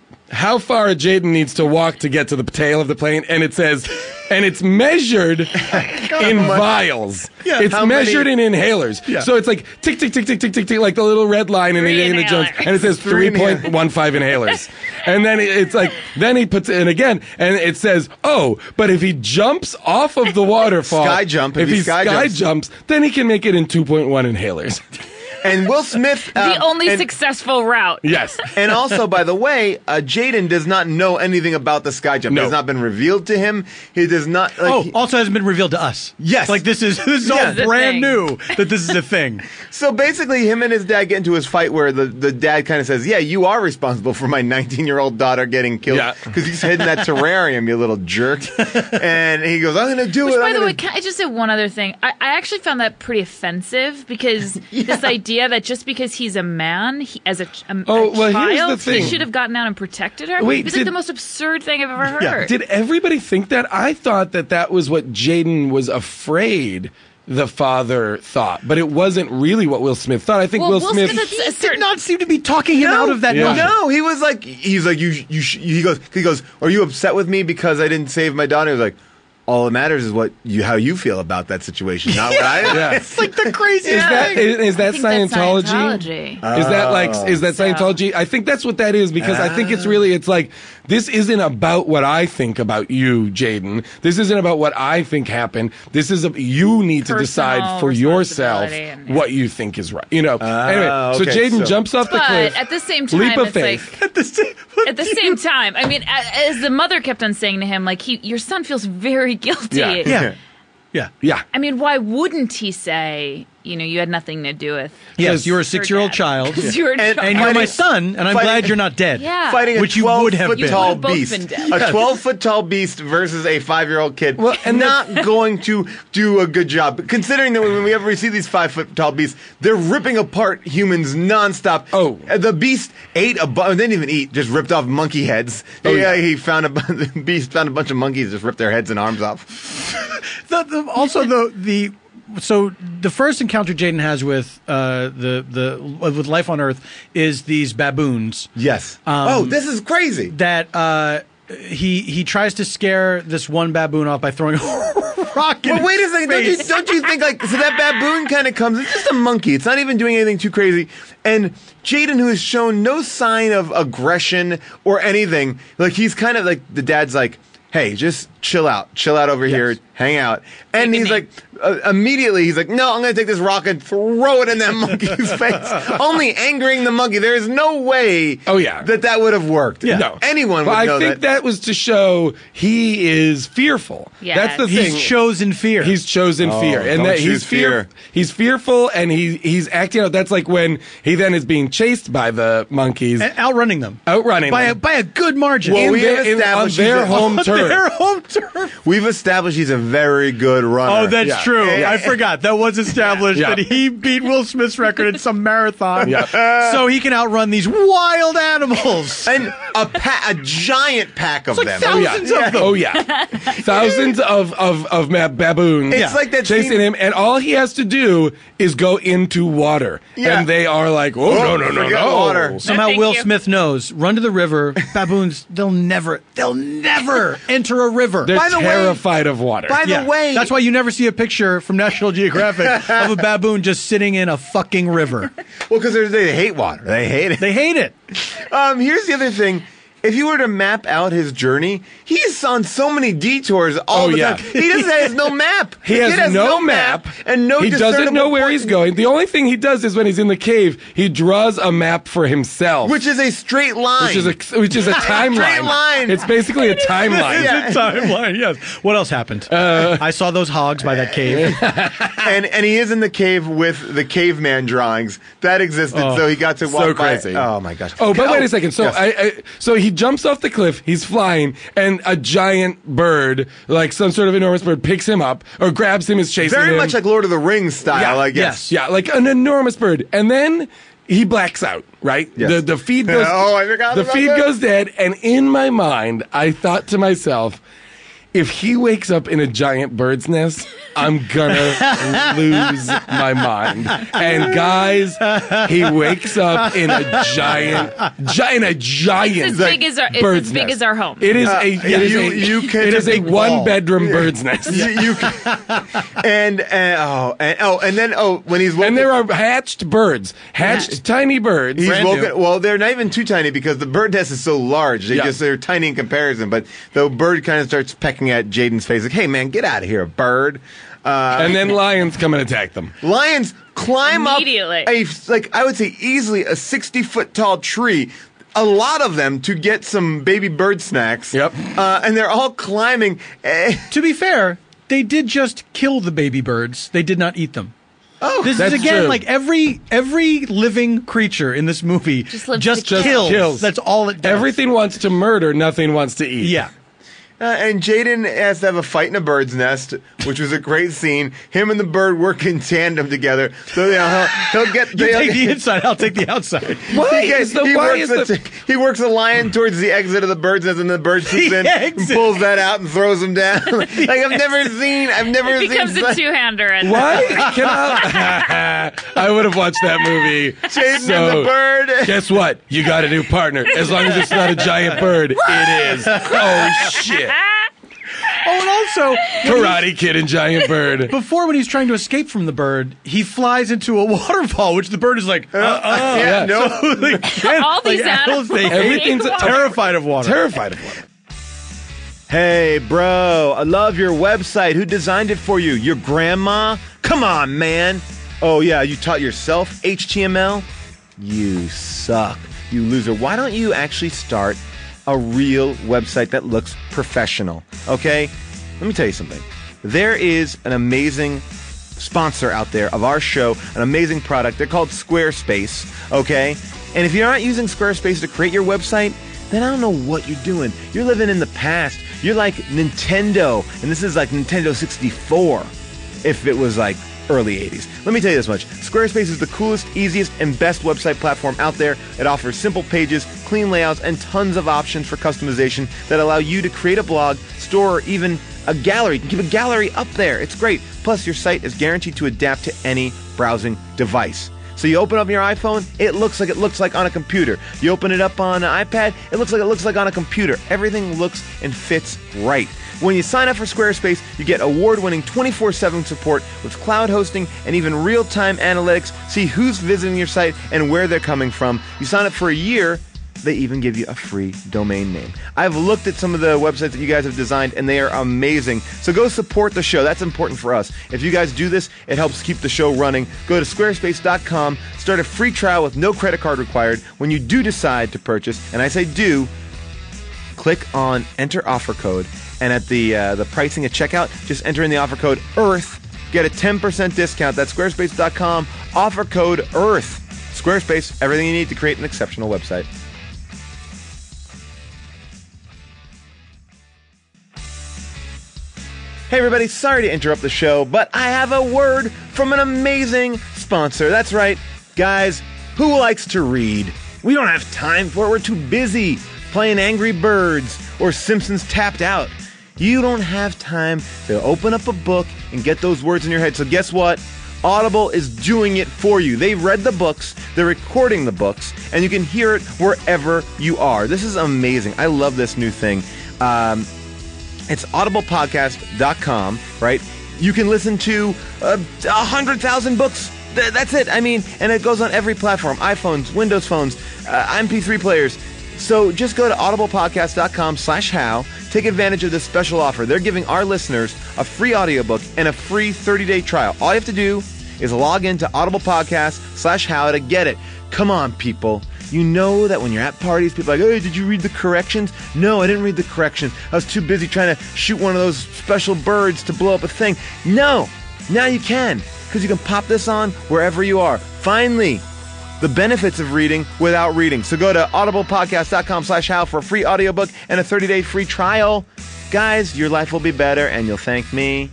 how far Jaden needs to walk to get to the tail of the plane, and it says, and it's measured in vials. Yeah. It's How many- measured in inhalers. Yeah. So it's like tick, tick, tick, tick, tick, tick, tick, like the little red line in Three Indiana Jones, inhalers. and it says Three three point one five inhalers. And then it- it's like, then he puts it in again, and it says, oh, but if he jumps off of the waterfall, Sky jump, if if he he sky sky, jumps. jumps, then he can make it in two point one inhalers. and Will Smith. Uh, The only and, successful route. Yes. And also, by the way, uh, Jaden does not know anything about the sky jump. No. It has not been revealed to him. He does not. Like, Oh, he- also hasn't been revealed to us. Yes. Like this is this is all Yeah. This is a brand thing. new that this is a thing. So basically, him and his dad get into his fight where the, the dad kind of says, yeah, you are responsible for my nineteen-year-old daughter getting killed. Yeah. Because he's hidden that terrarium, you little jerk. And he goes, I'm going to do Which, it. by I'm the gonna way, can I just say one other thing? I, I actually found that pretty offensive because this idea that just because he's a man, he, as a, ch- a, Oh, a well, here's child, the thing. he should have gotten out and protected her. Wait, it's did- like the most absurd thing I've ever heard. Did everybody think that? I thought that that was what Jaden was afraid the father thought, but it wasn't really what Will Smith thought. I think Well, Will, Will Smith. Smith is- He A certain- did not seem to be talking him out of that Yeah. notion. No, he was like, he's like, you, you, sh-, he goes, he goes, are you upset with me because I didn't save my daughter? He was like, all that matters is what you, how you feel about that situation, not what I. Yeah. It's like the craziest Is that thing. is, is that I think that's Scientology? Scientology. Is that like is that So- Scientology? I think that's what that is because I think it's really it's like this isn't about what I think about you, Jaden. This isn't about what I think happened. This is a, you need to decide Personal for yourself responsibility and- what you think is right. You know. anyway, so okay, Jaden so- jumps off the But cliff. at the same time, leap of it's faith. like At the same, at the same time, I mean, a- as the mother kept on saying to him, like, he, your son feels very guilty. Yeah. yeah, yeah. Yeah. I mean, why wouldn't he say, you know, you had nothing to do with Yes, you're a six-year-old dad. child, 'Cause you're a And- child. and you're my Fighting- son, and I'm fighting- glad you're not dead. Yeah. Fighting a Which you would have twelve-foot been. tall You would have both beast, been dead. a twelve-foot tall beast versus a five-year-old kid. Well, and not going to do a good job. Considering that when we ever see these five-foot tall beasts, they're ripping apart humans nonstop. Oh. Uh, the beast ate a bu- didn't even eat, just ripped off monkey heads. Oh, yeah, yeah. he found a bu- the beast found a bunch of monkeys, just ripped their heads and arms off. The, the, also, the the so the first encounter Jaden has with uh, the the with life on Earth is these baboons Yes. Um, oh, this is crazy. that uh, he he tries to scare this one baboon off by throwing a rock. in But wait a his second, don't you, face. don't you think like so that baboon kind of comes? It's just a monkey. It's not even doing anything too crazy. And Jaden, who has shown no sign of aggression or anything, like he's kind of like the dad's like, hey, just chill out. Chill out over here. Hang out. And Take a he's name. like, uh, immediately, he's like, no, I'm going to take this rock and throw it in that monkey's face. Only angering the monkey. There is no way Oh, yeah. that that would have worked. No. Anyone Well, would I know think that. that was to show he is fearful. Yes. That's the thing. He's chosen fear. He's chosen Oh, fear, and don't that he's choose fear. He's fearful, and he he's acting out. That's like when he then is being chased by the monkeys, And outrunning them. outrunning by a, them. by a good margin. Well, in we their, have in, on established their he's a- home On turf. their home turf. We've established he's a very good runner. Oh, that's Yeah. true. Yeah. I forgot. That was established Yeah. that he beat Will Smith's record in some marathon. Yeah. So he can outrun these wild animals. And a pa- a giant pack of like them. thousands yeah. of them. Oh yeah, thousands of of of ma- baboons. It's like that chasing scene- him, and all he has to do is go into water, Yeah. and they are like, "Oh, Oh, no, no, no, forget no!" water. Somehow Thank Will you. Smith knows. Run to the river. Baboons, they'll never, they'll never enter a river. They're By the way- terrified of water. By the Yeah. way, That's why you never see a picture from National Geographic of a baboon just sitting in a fucking river. well, because they hate water. They hate it. They hate it. Um, here's the other thing. If you were to map out his journey, he's on so many detours all Oh, the yeah. time. He doesn't has no map. He The has, kid no, map, and no He doesn't discernible know where point he's in- going. The only thing he does is when he's in the cave, he draws a map for himself, Which is a straight line. which is a which is a timeline. Straight line. It's basically a timeline. Yeah. It's a timeline, yes. What else happened? I saw those hogs by that cave. and and he is in the cave with the caveman drawings that existed, Oh, so he got to walk so by- crazy. Oh my gosh! Oh, but wait a second. So yes. I, I so he jumps off the cliff. He's flying, and a giant bird, like some sort of enormous bird, picks him up or grabs him, is chasing very him. much like Lord of the Rings style, Yeah, I guess. Yeah, like an enormous bird, and then he blacks out. Right, Yes. the the feed goes. Oh, I forgot The about feed that. goes dead, and in my mind, I thought to myself, if he wakes up in a giant bird's nest, I'm gonna lose my mind. And guys, he wakes up in a giant, giant, a giant It's as big as our- it's bird's as big nest. as our home. It is Uh, a. It yeah, is you- a. you can- it is a big one wall. bedroom bird's nest. You, you and, and oh and oh and then oh when he's woken, And there are hatched birds, hatched tiny birds. he's brand new. woken. Well, they're not even too tiny because the bird nest is so large. They Yeah. just they're tiny in comparison. But the bird kind of starts pecking at Jaden's face, like, "Hey man, get out of here, bird!" Uh, And then lions come and attack them. lions climb up Immediately. a like I would say easily a sixty foot tall tree. A lot of them to get some baby bird snacks. Yep. Uh, and they're all climbing. Eh, To be fair, they did just kill the baby birds. They did not eat them. Oh, This that's is again true. like every every living creature in this movie Just lives just to kill. kills. Kills. That's all it does. Everything wants to murder, nothing wants to eat. Yeah. Uh, and Jaden has to have a fight in a bird's nest, which was a great scene. Him and the bird work in tandem together. So you know, he'll, he'll get You they'll take the get- inside, I'll take the outside. Why he, gets, is the he, why works is the, the he works the lion towards the exit of the bird's nest, and the bird swoops The in and exit. pulls that out and throws him down. like I've never seen, I've never It seen. becomes a such- two-hander. And Why can I? I would have watched that movie. Jaden So, and the bird. guess what? You got a new partner. As long as it's not a giant bird, it is. Oh shit! Oh, and also Karate Kid and giant bird. before when he's trying to escape from the bird, he flies into a waterfall, which the bird is like, uh, uh. yeah, yeah. no. So, like, can't- all these like, animals, animals, they Everything's hate water. terrified of water. Terrified of water. Hey, bro, I love your website. Who designed it for you? Your grandma? Come on, man. Oh, yeah, you taught yourself H T M L? You suck, you loser. Why don't you actually start a real website that looks professional, okay? Let me tell you something. There is an amazing sponsor out there of our show, an amazing product. They're called Squarespace, okay? And if you're not using Squarespace to create your website, then I don't know what you're doing. You're living in the past. You're like Nintendo, and this is like Nintendo sixty-four if it was like early eighties. Let me tell you this much. Squarespace is the coolest, easiest, and best website platform out there. It offers simple pages, clean layouts, and tons of options for customization that allow you to create a blog, store, or even a gallery. You can keep a gallery up there. It's great. Plus, your site is guaranteed to adapt to any browsing device. So you open up your iPhone, it looks like it looks like on a computer. You open it up on an iPad, it looks like it looks like on a computer. Everything looks and fits right. When you sign up for Squarespace, you get award-winning twenty-four seven support with cloud hosting and even real-time analytics. See who's visiting your site and where they're coming from. You sign up for a year, they even give you a free domain name. I've looked at some of the websites that you guys have designed, and they are amazing. So go support the show. That's important for us. If you guys do this, it helps keep the show running. Go to squarespace dot com, start a free trial with no credit card required. When you do decide to purchase, and I say do, click on enter offer code, and at the uh, the pricing at checkout, just enter in the offer code EARTH. Get a ten percent discount. That's squarespace dot com, offer code EARTH. Squarespace, everything you need to create an exceptional website. Hey everybody, sorry to interrupt the show, but I have a word from an amazing sponsor. That's right, guys, who likes to read? We don't have time for it. We're too busy playing Angry Birds or Simpsons Tapped Out. You don't have time to open up a book and get those words in your head. So guess what? Audible is doing it for you. They've read the books, they're recording the books, and you can hear it wherever you are. This is amazing. I love this new thing. Um, it's audible podcast dot com, right? You can listen to uh, one hundred thousand books. Th- that's it. I mean, and it goes on every platform, iPhones, Windows phones, uh, M P three players. So just go to audible podcast dot com slash how. Take advantage of this special offer. They're giving our listeners a free audiobook and a free thirty-day trial. All you have to do is log into audible podcast slash how to get it. Come on, people. You know that when you're at parties, people are like, hey, did you read the corrections? No, I didn't read the corrections. I was too busy trying to shoot one of those special birds to blow up a thing. No, now you can, because you can pop this on wherever you are. Finally, the benefits of reading without reading. So go to audible podcast dot com slash how for a free audiobook and a thirty-day free trial. Guys, your life will be better, and you'll thank me.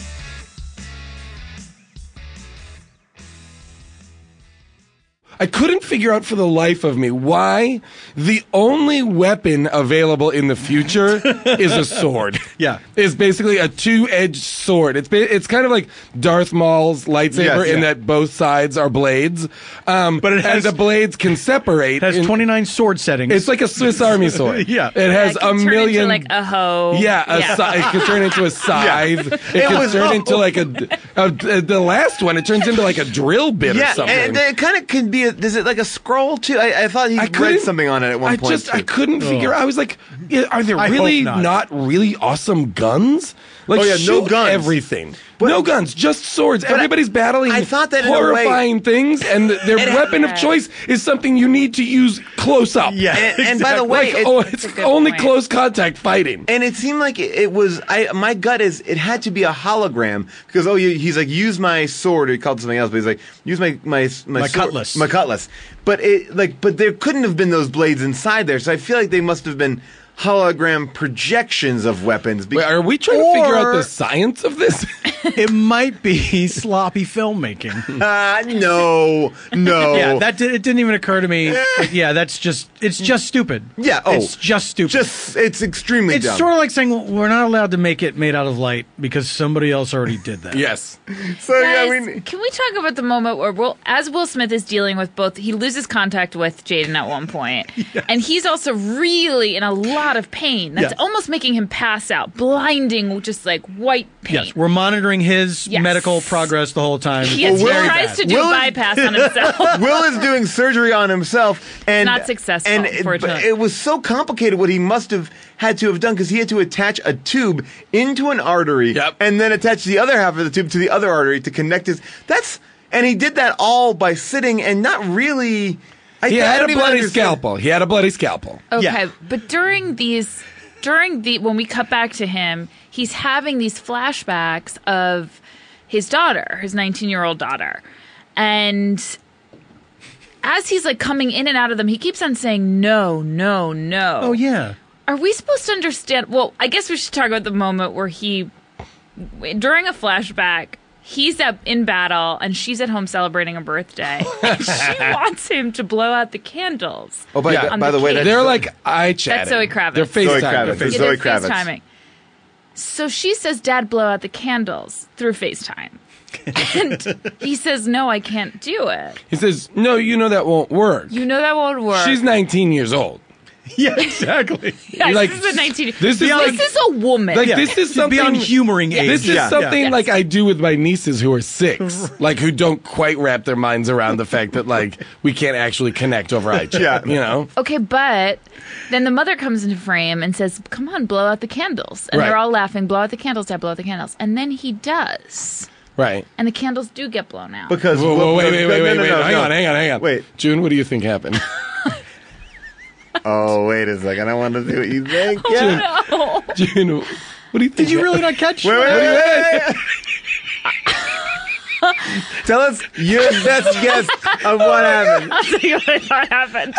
I couldn't figure out for the life of me why the only weapon available in the future is a sword. Yeah. It's basically a two-edged sword. It's ba- it's kind of like Darth Maul's lightsaber Yes, in yeah. that both sides are blades. Um, But it has- and the blades can separate. It has in- twenty-nine sword settings. It's like a Swiss Army sword. Yeah. It Yeah, has it can a turn million... into like a hoe. Yeah, a Yeah. si- it can turn into a scythe. It, It can was- turn oh. into like a, a, a- the last one. It turns into like a drill bit or Yeah, something. and it kind of could be. A, is it like a scroll too? I, I thought he I read couldn't- something on it at one I point. just I too. couldn't figure. I was like, yeah, are there I really hope not. really awesome guns? Like, Oh, yeah, no shoot guns. everything. But- no guns, just swords. I- Everybody's battling I thought that in a way- horrifying things, and th- their It- weapon of choice is something you need to use close up. Yeah. And, and by the exactly. way, Like, it- oh, it's a good only point. close contact fighting. and it seemed like it, it was. I my gut is it had to be a hologram because oh, you, he's like use my sword or he called it something else, but he's like use my my my, My sword- cutlass. my cutlass. But it like but there couldn't have been those blades inside there, so I feel like they must have been hologram projections of weapons. Be- Wait, are we trying to figure out Or- the science of this? It might be sloppy filmmaking. Ah, no, no. Yeah, that did, it didn't even occur to me. But yeah, that's just it's just stupid. Yeah, oh. it's just stupid. just it's extremely it's dumb. sort of like saying well, we're not allowed to make it made out of light because somebody else already did that. Yes. so yeah, Guys, I mean, can we talk about the moment where, Will, as Will Smith is dealing with both, he loses contact with Jaden at one point, and he's also really in a lot of pain. That's Yes. almost making him pass out, blinding, just like white pain. Yes, we're monitoring his Yes. medical progress the whole time. He, It's he Will- very tries bad. to do Will- a bypass on himself. Will is doing surgery on himself, and not successful, And it, unfortunately. but it was so complicated what he must have had to have done because he had to attach a tube into an artery, Yep. and then attach the other half of the tube to the other artery to connect his. That's and he did that all by sitting and not really. I, He I had don't a even bloody understand. scalpel. He had a bloody scalpel. Okay, Yeah. but during these, during the when we cut back to him, he's having these flashbacks of his daughter, his nineteen-year-old daughter, and as he's like coming in and out of them, he keeps on saying no, no, no. Oh yeah. Are we supposed to understand? Well, I guess we should talk about the moment where he, during a flashback, he's at, in battle and she's at home celebrating a birthday. And she wants him to blow out the candles. Oh, by, Yeah. by, On by the the way, cake. that's They're like eye chatting. That's Zoe Kravitz. They're Zoe FaceTime. Kravitz. They're It's Yeah, Zoe they're Kravitz. FaceTiming. So she says, Dad, blow out the candles through FaceTime. And he says, no, I can't do it. He says, no, you know that won't work. You know that won't work. She's nineteen years old. Yeah, exactly. Yes, like, this is a nineteen. this is like- this is a woman. Like Yeah. this is She's something beyond humoring age. This is Yeah. something Yeah. like I do with my nieces who are six, like who don't quite wrap their minds around the fact that like we can't actually connect over eye chat. Yeah. You know. Okay, but then the mother comes into frame and says, "Come on, blow out the candles," and Right. they're all laughing. Blow out the candles, Dad. Blow out the candles, and then he does, Right. and the candles do get blown out. Because Whoa, whoa, wait, because- wait, wait, no, wait, no, wait. no, hang no. on, hang on, hang on. Wait. June, what do you think happened? Oh, wait a second. I want to see what you think. Yeah. No. June, what do you think? Did you really not catch? Wait, wait, wait, wait, wait. Tell us your best guess of what happened. I'll tell you what I thought happened.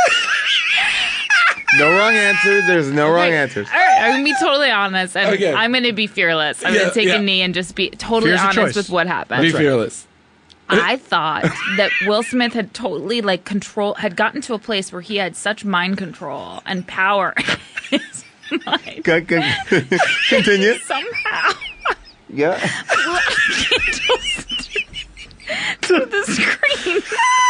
No wrong answers. There's no wrong Okay. answers. All right, I'm gonna be totally honest, and Okay. I'm gonna be fearless. I'm Yeah, gonna take yeah. a knee and just be totally Fear's a honest choice. with what happened. Be fearless. I thought that Will Smith had totally like control, had gotten to a place where he had such mind control and power in his mind. Con- con- Continue. Somehow, Yeah. candles to the screen.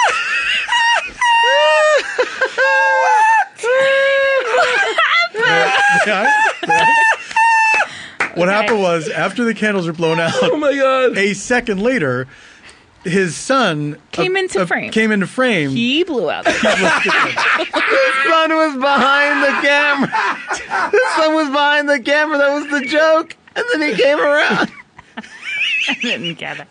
What happened was, after the candles were blown out, Oh my god. a second later, his son Came uh, into uh, frame. Came into frame. He blew out. The Son was behind the camera. The son was behind the camera. That was the joke. And then he came around. I didn't get it.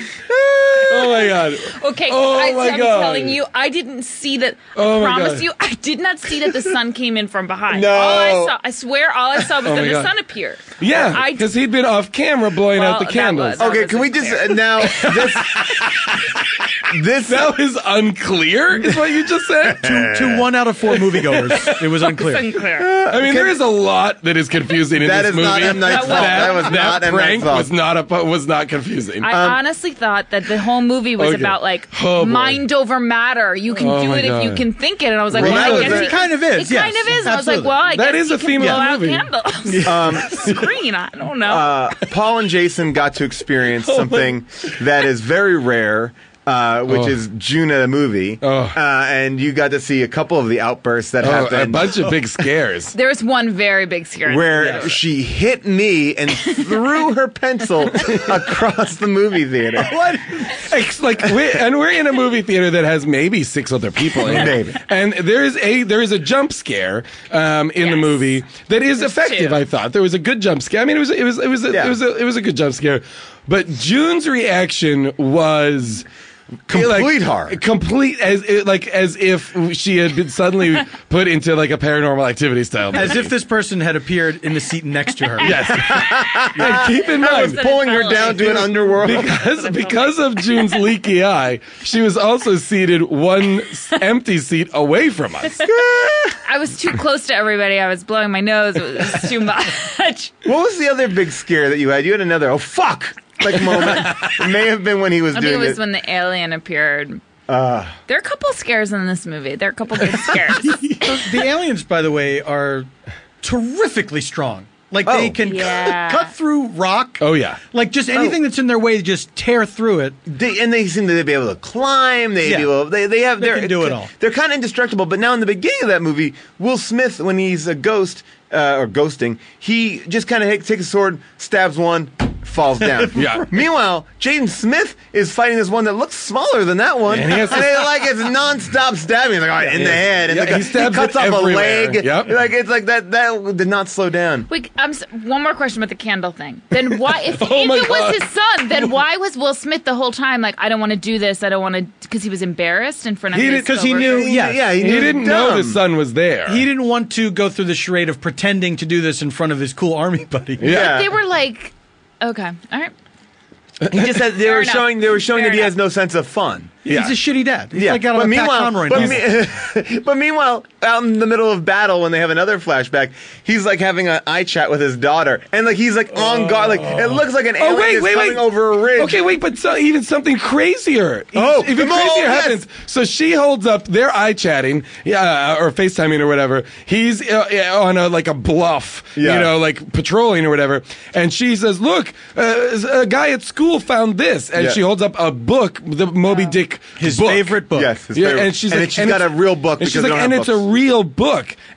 Oh my god. Okay, Oh I, my I'm God. telling you, I didn't see that. Oh my I promise God. you, I did not see that the sun came in from behind. No. All I saw, I swear, all I saw was Oh that my the God. sun appeared. Yeah, I- because he'd been off camera blowing Well, out the that candles. was- that Okay, was can we just unclear. uh, now this this That was unclear, is what you just said. to, to one out of four moviegoers, it was unclear. It's unclear. I mean, there is a lot that is confusing in That this is movie. not M. Night's That fault. was- That was that not M. Night's prank fault. was not a was not confusing. I honestly thought that the whole movie was Okay. about like Oh, boy. mind over matter. You can Oh, do my it if you God. can think it. And I was like, Well, well, that I was guess a- he It kind of is, It yes. kind of is. I was like, Absolutely. well, I That guess is he a can theme of blow the out movie. candles. um, Screen. I don't know. uh, Paul and Jason got to experience Oh, something that is very rare. Uh, which Oh. is June at a movie, Oh. uh, and you got to see a couple of the outbursts that Oh, a happened. bunch of big scares. There was one very big scare. Where she hit me and threw her pencil across the movie theater. What? It's like, we and we're in a movie theater that has maybe six other people in it. Maybe. And there is a there is a jump scare um, in the Yes. movie that is There's effective. two. I thought there was a good jump scare. I mean, it was it was it was a, Yeah. it was a, it was a good jump scare, but June's reaction was. Complete horror. Complete as it, like as if she had been suddenly put into like a Paranormal Activity style. As movie. if this person had appeared in the seat next to her. Yes. And keep in mind, Pulling her down to an underworld. because because of June's leaky eye, she was also seated one s- empty seat away from us. I was too close to everybody. I was blowing my nose. It was too much. What was the other big scare that you had? You had another, oh, fuck, like moment. It may have been when he was I think doing it was it. when the alien appeared. Uh, There are a couple scares in this movie. There are a couple good scares. The aliens, by the way, are terrifically strong. Like Oh. they can Yeah. cut, cut through rock. Oh yeah. Like just anything that's in their way, just tear through it. They, and they seem to be able to climb. They Yeah. be able, they they have They they're, can do it all. They're kind of indestructible. But now in the beginning of that movie, Will Smith, when he's a ghost uh, or ghosting, he just kind of takes a sword, stabs one, falls down. Yeah. Meanwhile, Jaden Smith is fighting this one that looks smaller than that one, And and, he has to- it, like it's nonstop stabbing. He's like, all right, in the head, and Yeah, the, he stabs cuts it off everywhere. a leg. Yep. Like it's like that. That did not slow down. Wait, um, s- one more question about the candle thing. Then why, if, Oh if my it God. was his son, then why was Will Smith the whole time like, I don't want to do this. I don't want to, because he was embarrassed in front of He his did- 'cause he knew- coworkers? Yeah. yeah. He knew didn't dumb. know the sun was there. He didn't want to go through the charade of pretending to do this in front of his cool army buddy. Yeah. They were like, okay, all right. He just had, they Fair were enough. showing they were showing Fair that he has enough. no sense of fun. Yeah. He's a shitty dad. He's Yeah, like got but on a Pat meanwhile, Conroy but, novel. me- but meanwhile, out in the middle of battle, when they have another flashback, he's like having an eye chat with his daughter, and like he's like on guard, like it looks like an Oh alien wait, is wait, coming wait! over a ridge. Okay, wait, but so, even something crazier. Oh, even come on, crazier yes. happens. So she holds up. They're eye chatting, yeah, or FaceTiming or whatever. He's uh, yeah, on a like a bluff, Yeah. you know, like patrolling or whatever. And she says, "Look, uh, a guy at school found this," and Yeah. she holds up a book, the Moby Dick, His book. favorite book. Yes, his Yeah, favorite. and she's and like, she's got it's- a real book And because she's they like, don't and have it's a books. real book.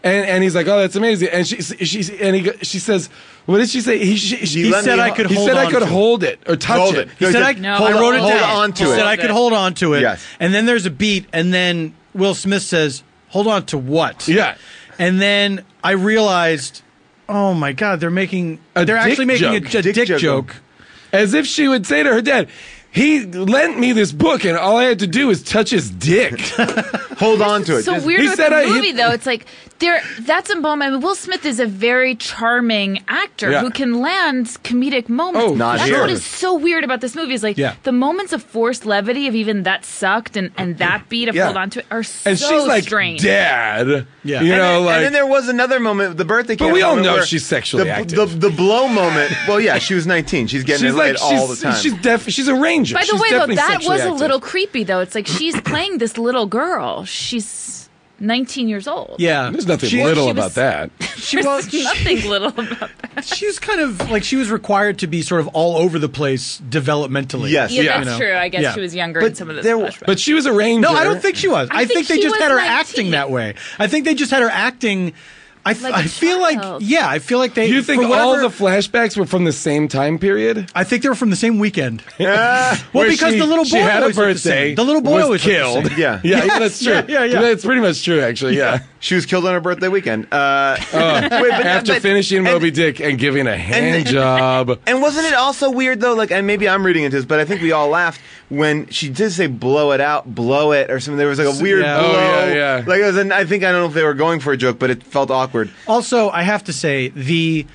And and he's like, oh, that's amazing. And she she and he go- she says, what did she say? He she, she, He let said me I ho- could he hold said I on could to it. hold it or touch Hold it. it. He said I No, hold, I wrote it hold down. on to he it. said I could hold on to it. Yes. And then there's a beat, and then Will Smith says, "Hold on to what?" Yeah. And then I realized, oh my God, they're making A they're actually dick making joke. a, a Dick dick, joke. joke. As if she would say to her dad, he lent me this book and all I had to do was touch his dick. Hold on to it. So Just- weird he with said the I- he- movie, though. It's like there. That's a moment. I mean, Will Smith is a very charming actor Yeah. who can land comedic moments. Oh, Not that's here. what is so weird about this movie. Is like Yeah. the moments of forced levity of even that sucked and, and that beat of Yeah. hold on to it are so And she's like, strange. Dad. Yeah. You And know, then, like. and then there was another moment, the birthday But cake we all moment know where she's sexually the, active. The, the blow moment. Well, yeah, she was nineteen. She's getting she's it like, laid all the she's, time. she's def- she's a ranger. By the She's way, though, definitely that sexually was a active. little creepy. Though it's like she's playing this little girl. She's nineteen years old. Yeah, There's nothing She- little she about was- that. She There's was nothing little about that. She was kind of like she was required to be sort of all over the place developmentally. Yes. Yeah, Yeah. that's You know? true. I guess Yeah. she was younger But in some of this. there- flashbacks. But she was a ranger. No, I don't think she was. I, I think, think they she just was had her nineteen. acting that way. I think they just had her acting. I, th- Like a I feel child. like yeah, I feel like they. You think for whatever- all the flashbacks were from the same time period? I think they were from the same weekend. Ah, Well, Where because she- the little boy she had a always looked the birthday. same. The little boy was always looked the killed. same. Yeah. yeah, Yes, that's true. yeah, yeah, yeah. That's pretty much true, actually. Yeah. she was killed on her birthday weekend. Uh, wait, but, After but- finishing and- Moby Dick and giving a hand job. And wasn't it also weird though? Like, and maybe I'm reading into this, but I think we all laughed when she did say "blow it out," "blow it" or something. There was like a weird Yeah. blow. Oh, yeah, yeah. Like it was. An, I think I don't know if they were going for a joke, but it felt awkward. Also, I have to say the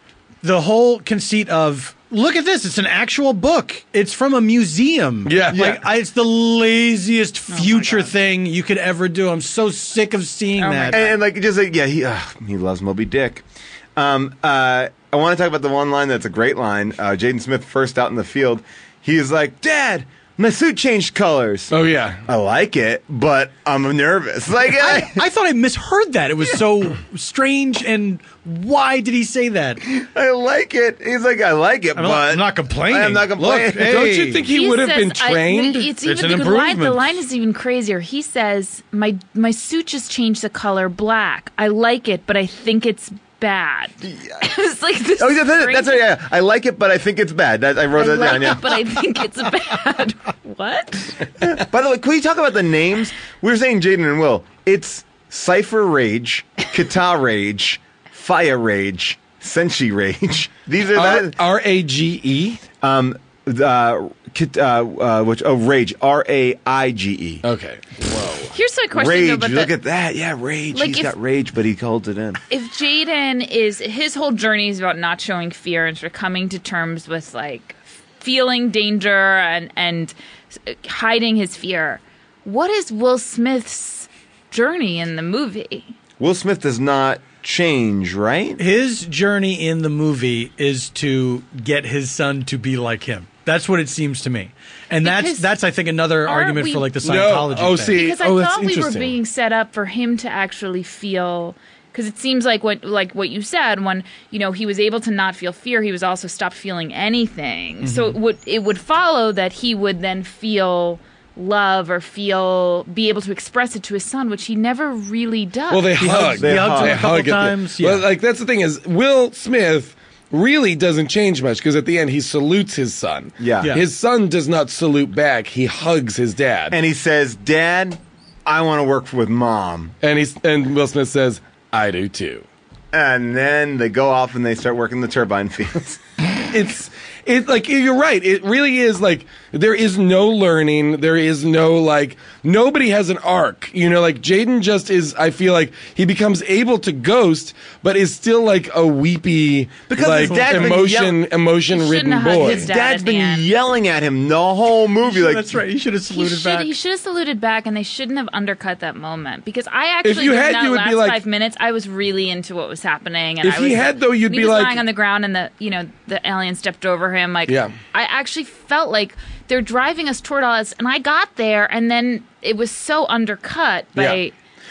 the whole conceit of look at this, it's an actual book. It's from a museum. Yeah. Like Yeah. I, it's the laziest future thing you could ever do. I'm so sick of seeing Oh my that. God. And, and like just like yeah, he uh, he loves Moby Dick. Um, uh, I want to talk about the one line that's a great line. Uh, Jaden Smith first out in the field, he's like, "Dad, my suit changed colors." Oh, yeah. I like it, but I'm nervous. Like I, I thought I misheard that. It was so strange. And why did he say that? I like it. He's like, I like it, I'm but not, I'm not complaining. I'm not complaining. Look, hey. Don't you think he, would have been says- I- trained? it's even It's an the line. The improvement. line is even crazier. He says, "My my suit just changed the color black. I like it, but I think it's bad." It's like this. Oh, yeah, that's, strange- that's right. Yeah, I like it, but I think it's bad. That, I wrote I that like down. Yeah. it, but I think it's bad. What? By the way, can we talk about the names? We were saying Jaden and Will. It's Cypher Rage, Kata Rage, Fire Rage, Senshi Rage. These are R- that. R A G E? Um, uh, Kit- uh, uh, which oh Rage, R A I G E. Okay. Here's my question. though, Rage. about Look the- at that. Yeah, Rage. Like He's if- got Rage, but he holds it in. if Jaden is his whole journey is about not showing fear and sort of coming to terms with like feeling danger and and hiding his fear, what is Will Smith's journey in the movie? Will Smith does not change, right? His journey in the movie is to get his son to be like him. That's what it seems to me. And that's Because that's I think another aren't argument we- for like the No. Scientology Oh, thing. see. Because I Oh, that's thought we were interesting. being set up for him to actually feel. Because it seems like what like what you said when you know he was able to not feel fear, he was also stopped feeling anything. Mm-hmm. So it would it would follow that he would then feel love or feel be able to express it to his son, which he never really does. Well, they He hug. hugs- he hugs him a couple at the- times, Well, yeah. like that's the thing is Will Smith really doesn't change much because at the end he salutes his son. Yeah. Yeah. His son does not salute back. He hugs his dad. And he says, "Dad, I want to work with Mom." And he's and Will Smith says, "I do too." And then they go off and they start working the turbine fields. It's it like you're right. It really is like there is no learning. There is no like nobody has an arc. You know, like Jaden just is. I feel like he becomes able to ghost, but is still like a weepy, Because like his dad's been emotion, yell- emotion He ridden shouldn't have hugged boy. his dad. Dad's at the been end. yelling at him the whole movie. Like, That's right. He should have He saluted should, back. he should have saluted back, and they shouldn't have undercut that moment. Because I actually, you during had, that you would last be like- five minutes, I was really into what was happening. And If I he was, had, though, you'd when be he was like- lying on the ground, and the you know the alien stepped over him. Like, Yeah. I actually felt like they're driving us toward all this, and I got there, and then it was so undercut by. Yeah.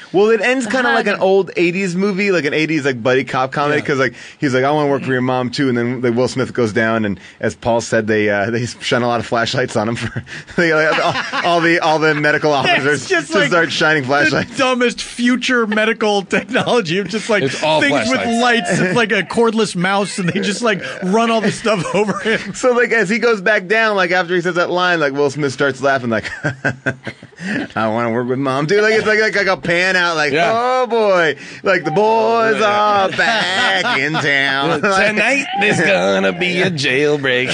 Well, it ends kind of like an hug. old eighties movie, like an eighties like buddy cop comedy, Yeah. because like he's like, I want to work for your mom too, and then like, Will Smith goes down, and as Paul said, they uh, they shine a lot of flashlights on him for they, like, all, all the all the medical officers It's just to like start shining the flashlights. dumbest future medical technology of just like It's all things with flashlights. lights. It's like a cordless mouse, and they just like run all this stuff over him. So like as he goes back down, like after he says that line, like Will Smith starts laughing, like I want to work with mom too. Like it's like, like like a pan out, like Yeah. oh boy, like the boys are back in town. Like, Tonight there's gonna be a jailbreak.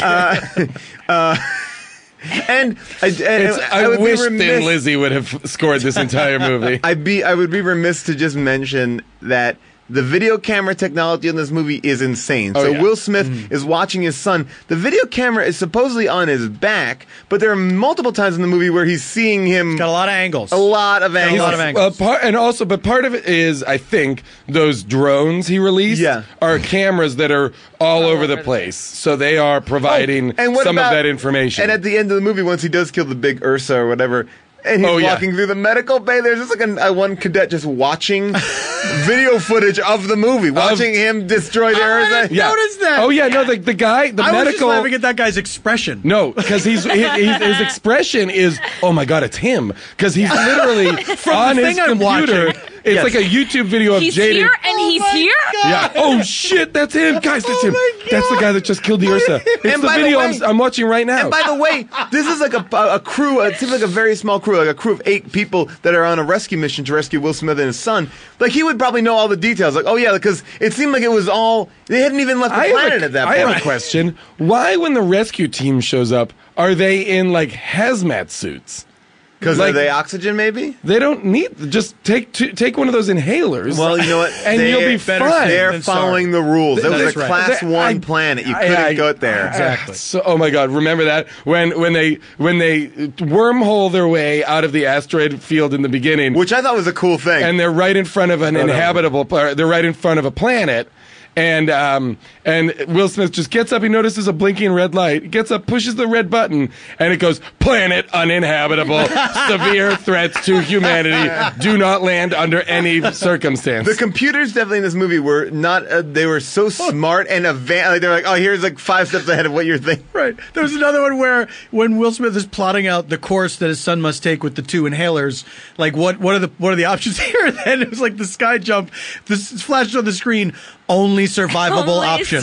and I, and It's, I, I, would wish be remiss, Thin Lizzy would have scored this entire movie. I'd be I would be remiss to just mention that the video camera technology in this movie is insane. Oh, so yeah. Will Smith is watching his son. The video camera is supposedly on his back, but there are multiple times in the movie where he's seeing him Got a lot of angles. a lot of a angles. lot of angles. Well, part, and also, but part of it is, I think, those drones he released Yeah. are cameras that are all, over the over the place. So they are providing Oh, and what some about- of that information. And at the end of the movie, once he does kill the big Ursa or whatever, and he's Oh, yeah. walking through the medical bay, there's just like a, a one cadet just watching video footage of the movie, watching him destroy the I Ursa. didn't notice that. Oh, yeah, no, the, the guy, the I was just medical... laughing at that guy's expression. No, because he's, he, he's his expression is, oh my god, it's him. Because he's literally on the his thing I'm computer. watching. It's Yes. like a YouTube video of He's Jaden. here and he's here. Yeah. Oh shit, that's him, guys. That's Oh him. my That's the guy that just killed the Ursa. It's And the by the video way- I'm, I'm watching right now. And by the way, this is like a, a crew, it seems like a very small crew, like a crew of eight people that are on a rescue mission to rescue Will Smith and his son. Like, he would probably know all the details. Like, oh yeah, because it seemed like it was all, they hadn't even left the I have planet a- at that I point. have a question. Why, when the rescue team shows up, are they in like hazmat suits? Because like- are they oxygen, maybe? They don't need. Just take two, take one of those inhalers. Well, you know what? and They- you'll be better fine. They're than following the rules. It was That's a right. class They- one I- planet. You I- couldn't I- go there. Exactly. So, oh my God! Remember that when when they when they wormhole their way out of the asteroid field in the beginning, Which I thought was a cool thing. and they're right in front of an no. inhabitable. Or they're right in front of a planet. And um, and Will Smith just gets up. He notices a blinking red light. Gets up, pushes the red button, and it goes, "Planet uninhabitable. Severe threats to humanity. Do not land under any circumstance." The computers definitely in this movie were not, uh, they were so smart and advanced. Like, they're like, oh, here's like five steps ahead of what you're thinking. Right. There was another one where when Will Smith is plotting out the course that his son must take with the two inhalers, like what what are the what are the options here? And then it was like the sky jump. This flashed on the screen. Only survivable Only option.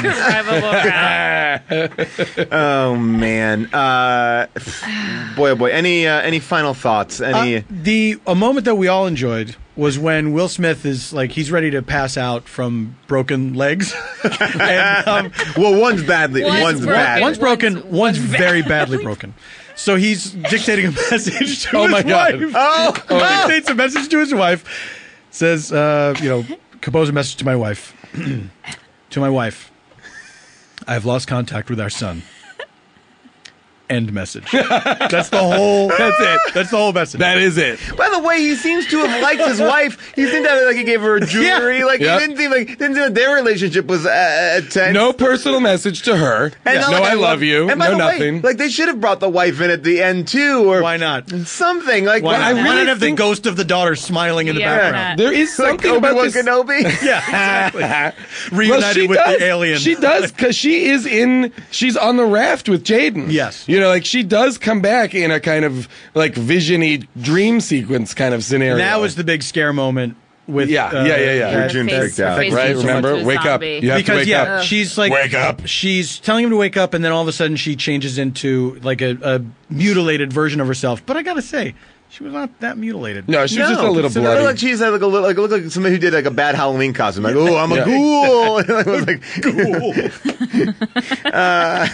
survivable route. Oh man, uh, boy, oh boy. Any uh, any final thoughts? Any? Uh, the a moment that we all enjoyed was when Will Smith is like he's ready to pass out from broken legs. and, um, well, one's badly, One's one's, broken. bad. one's broken, One's- one's, one's very badly badly broken. So he's dictating a message to Oh his my God. wife. Oh, He dictates a message to his wife. Says, uh, you know, compose a message to my wife. To my wife. I have lost contact with our son. End message. That's the whole. That's it. That's the whole message. that is it. by the way, he seems to have liked his wife. He seemed to have, like he gave her jewelry. Yeah. Like Yep. he didn't seem like didn't seem like their relationship was uh, tense. No personal message to her. And not No, like, I love you. And by No, the way, nothing. like they should have brought the wife in at the end too, or Why not? something like. Why, I not? Why really not have think- the ghost of the daughter smiling in the Yeah. background? There is like something Obi about Wan this. Kenobi. Yeah, exactly. Well, Reunited she with does. the alien. She does because she is in. She's on the raft with Jaden. Yes. You know, like she does come back in a kind of like visiony dream sequence kind of scenario. That was the big scare moment with Yeah, uh, yeah, yeah, yeah. that- June Face- freaked out. face right. turns Remember, into a wake up. zombie. You have to because wake yeah, up. she's like Wake up. She's telling him to wake up, and then all of a sudden she changes into like a, a mutilated version of herself. But I gotta say, she was not that mutilated. No, she was No, just a little so it bloody. looked like she's had like a little, like, it looked like somebody who did like a bad Halloween costume. Like, oh, I'm a Yeah. ghoul. It was like, Cool. uh,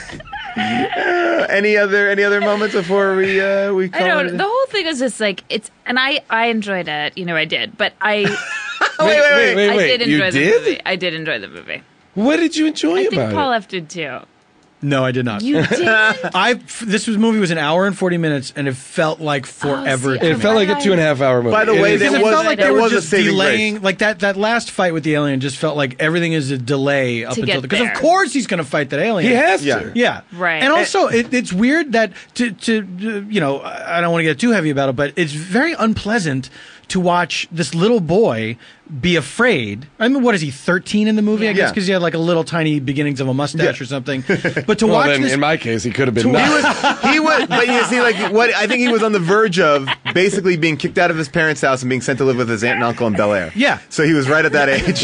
any other any other moments before we uh, we call I don't. it? The whole thing was just like it's, and I I enjoyed it. You know, I did, but I Oh, wait, wait, wait. I wait. did You enjoy the did? movie. I did enjoy the movie. What did you enjoy I think about Paul it? F did too. No, I did not. You did. I this was movie was an hour and forty minutes, and it felt like forever. see, to I It me. felt like a two and a half hour movie. By the It way, is- there Because it was- felt like there they were was a just saving delaying, grace. like that. That last fight with the alien just felt like everything is a delay up To until get because of there. course he's going to fight that alien. he has Yeah. to. Yeah, Right. And also, it, it's weird that to to uh, you know, I don't want to get too heavy about it, but it's very unpleasant to watch this little boy be afraid. I mean, what is he, thirteen in the movie? I guess Yeah. because he had like a little tiny beginnings of a mustache Yeah. or something. But to Well, watch then, this, in my case, he could have been to- nuts. He was, he was, but you see, like what I think he was on the verge of basically being kicked out of his parents' house and being sent to live with his aunt and uncle in Bel Air. Yeah. So he was right at that age.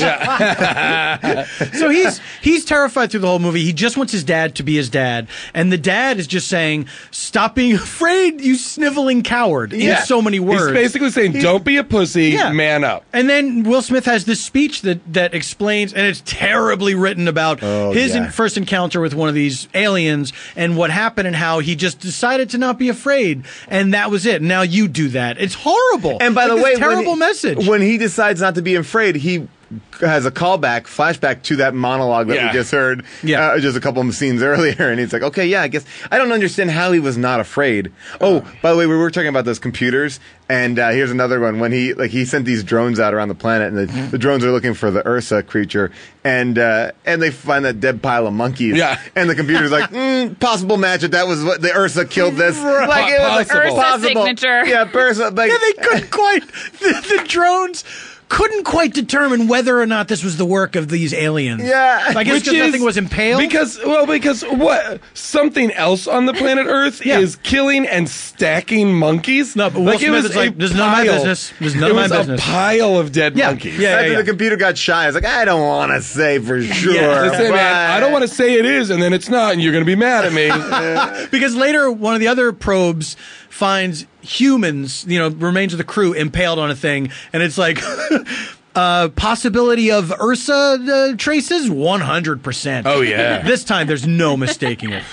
so he's he's terrified through the whole movie. He just wants his dad to be his dad, and the dad is just saying, "Stop being afraid, you sniveling coward." Yeah. In so many words. He's basically saying, "Don't be a pussy, Yeah. man up." And then Will Smith has this speech that, that explains, and it's terribly written about Oh, his yeah. in- first encounter with one of these aliens and what happened and how he just decided to not be afraid, and that was it. Now you do that. It's horrible. And by Like the this way, terrible when he, message. When he decides not to be afraid, he has a callback, flashback to that monologue that Yeah. we just heard, Yeah. uh, just a couple of scenes earlier, and he's like, "Okay, yeah, I guess I don't understand how he was not afraid." Oh, by the way, we were talking about those computers, and uh, here's another one. When he like he sent these drones out around the planet, and the, the drones are looking for the Ursa creature, and uh, and they find that dead pile of monkeys. Yeah. And the computer's like, mm, possible match that that was what the Ursa killed this. Like it was like, Possible. Ursa possible. signature. Yeah, Ursa. Like, yeah, they couldn't quite. The, the drones couldn't quite determine whether or not this was the work of these aliens. Yeah. I guess Which because is- nothing was impaled. Because well, because what something else on the planet Earth Yeah. is killing and stacking monkeys. No, but Will it Smith was is like, a "This is none of my pile- business. This is none it of my was business." a pile of dead Yeah. monkeys. Yeah. After the computer got shy, I was like, I don't want to say for sure. Listen, but- man, I don't want to say it is, and then it's not, and you're going to be mad at me. Because later, one of the other probes finds humans, you know, remains of the crew impaled on a thing, and it's like, uh, possibility of Ursa uh, traces, one hundred percent. Oh, yeah. This time, there's no mistaking it.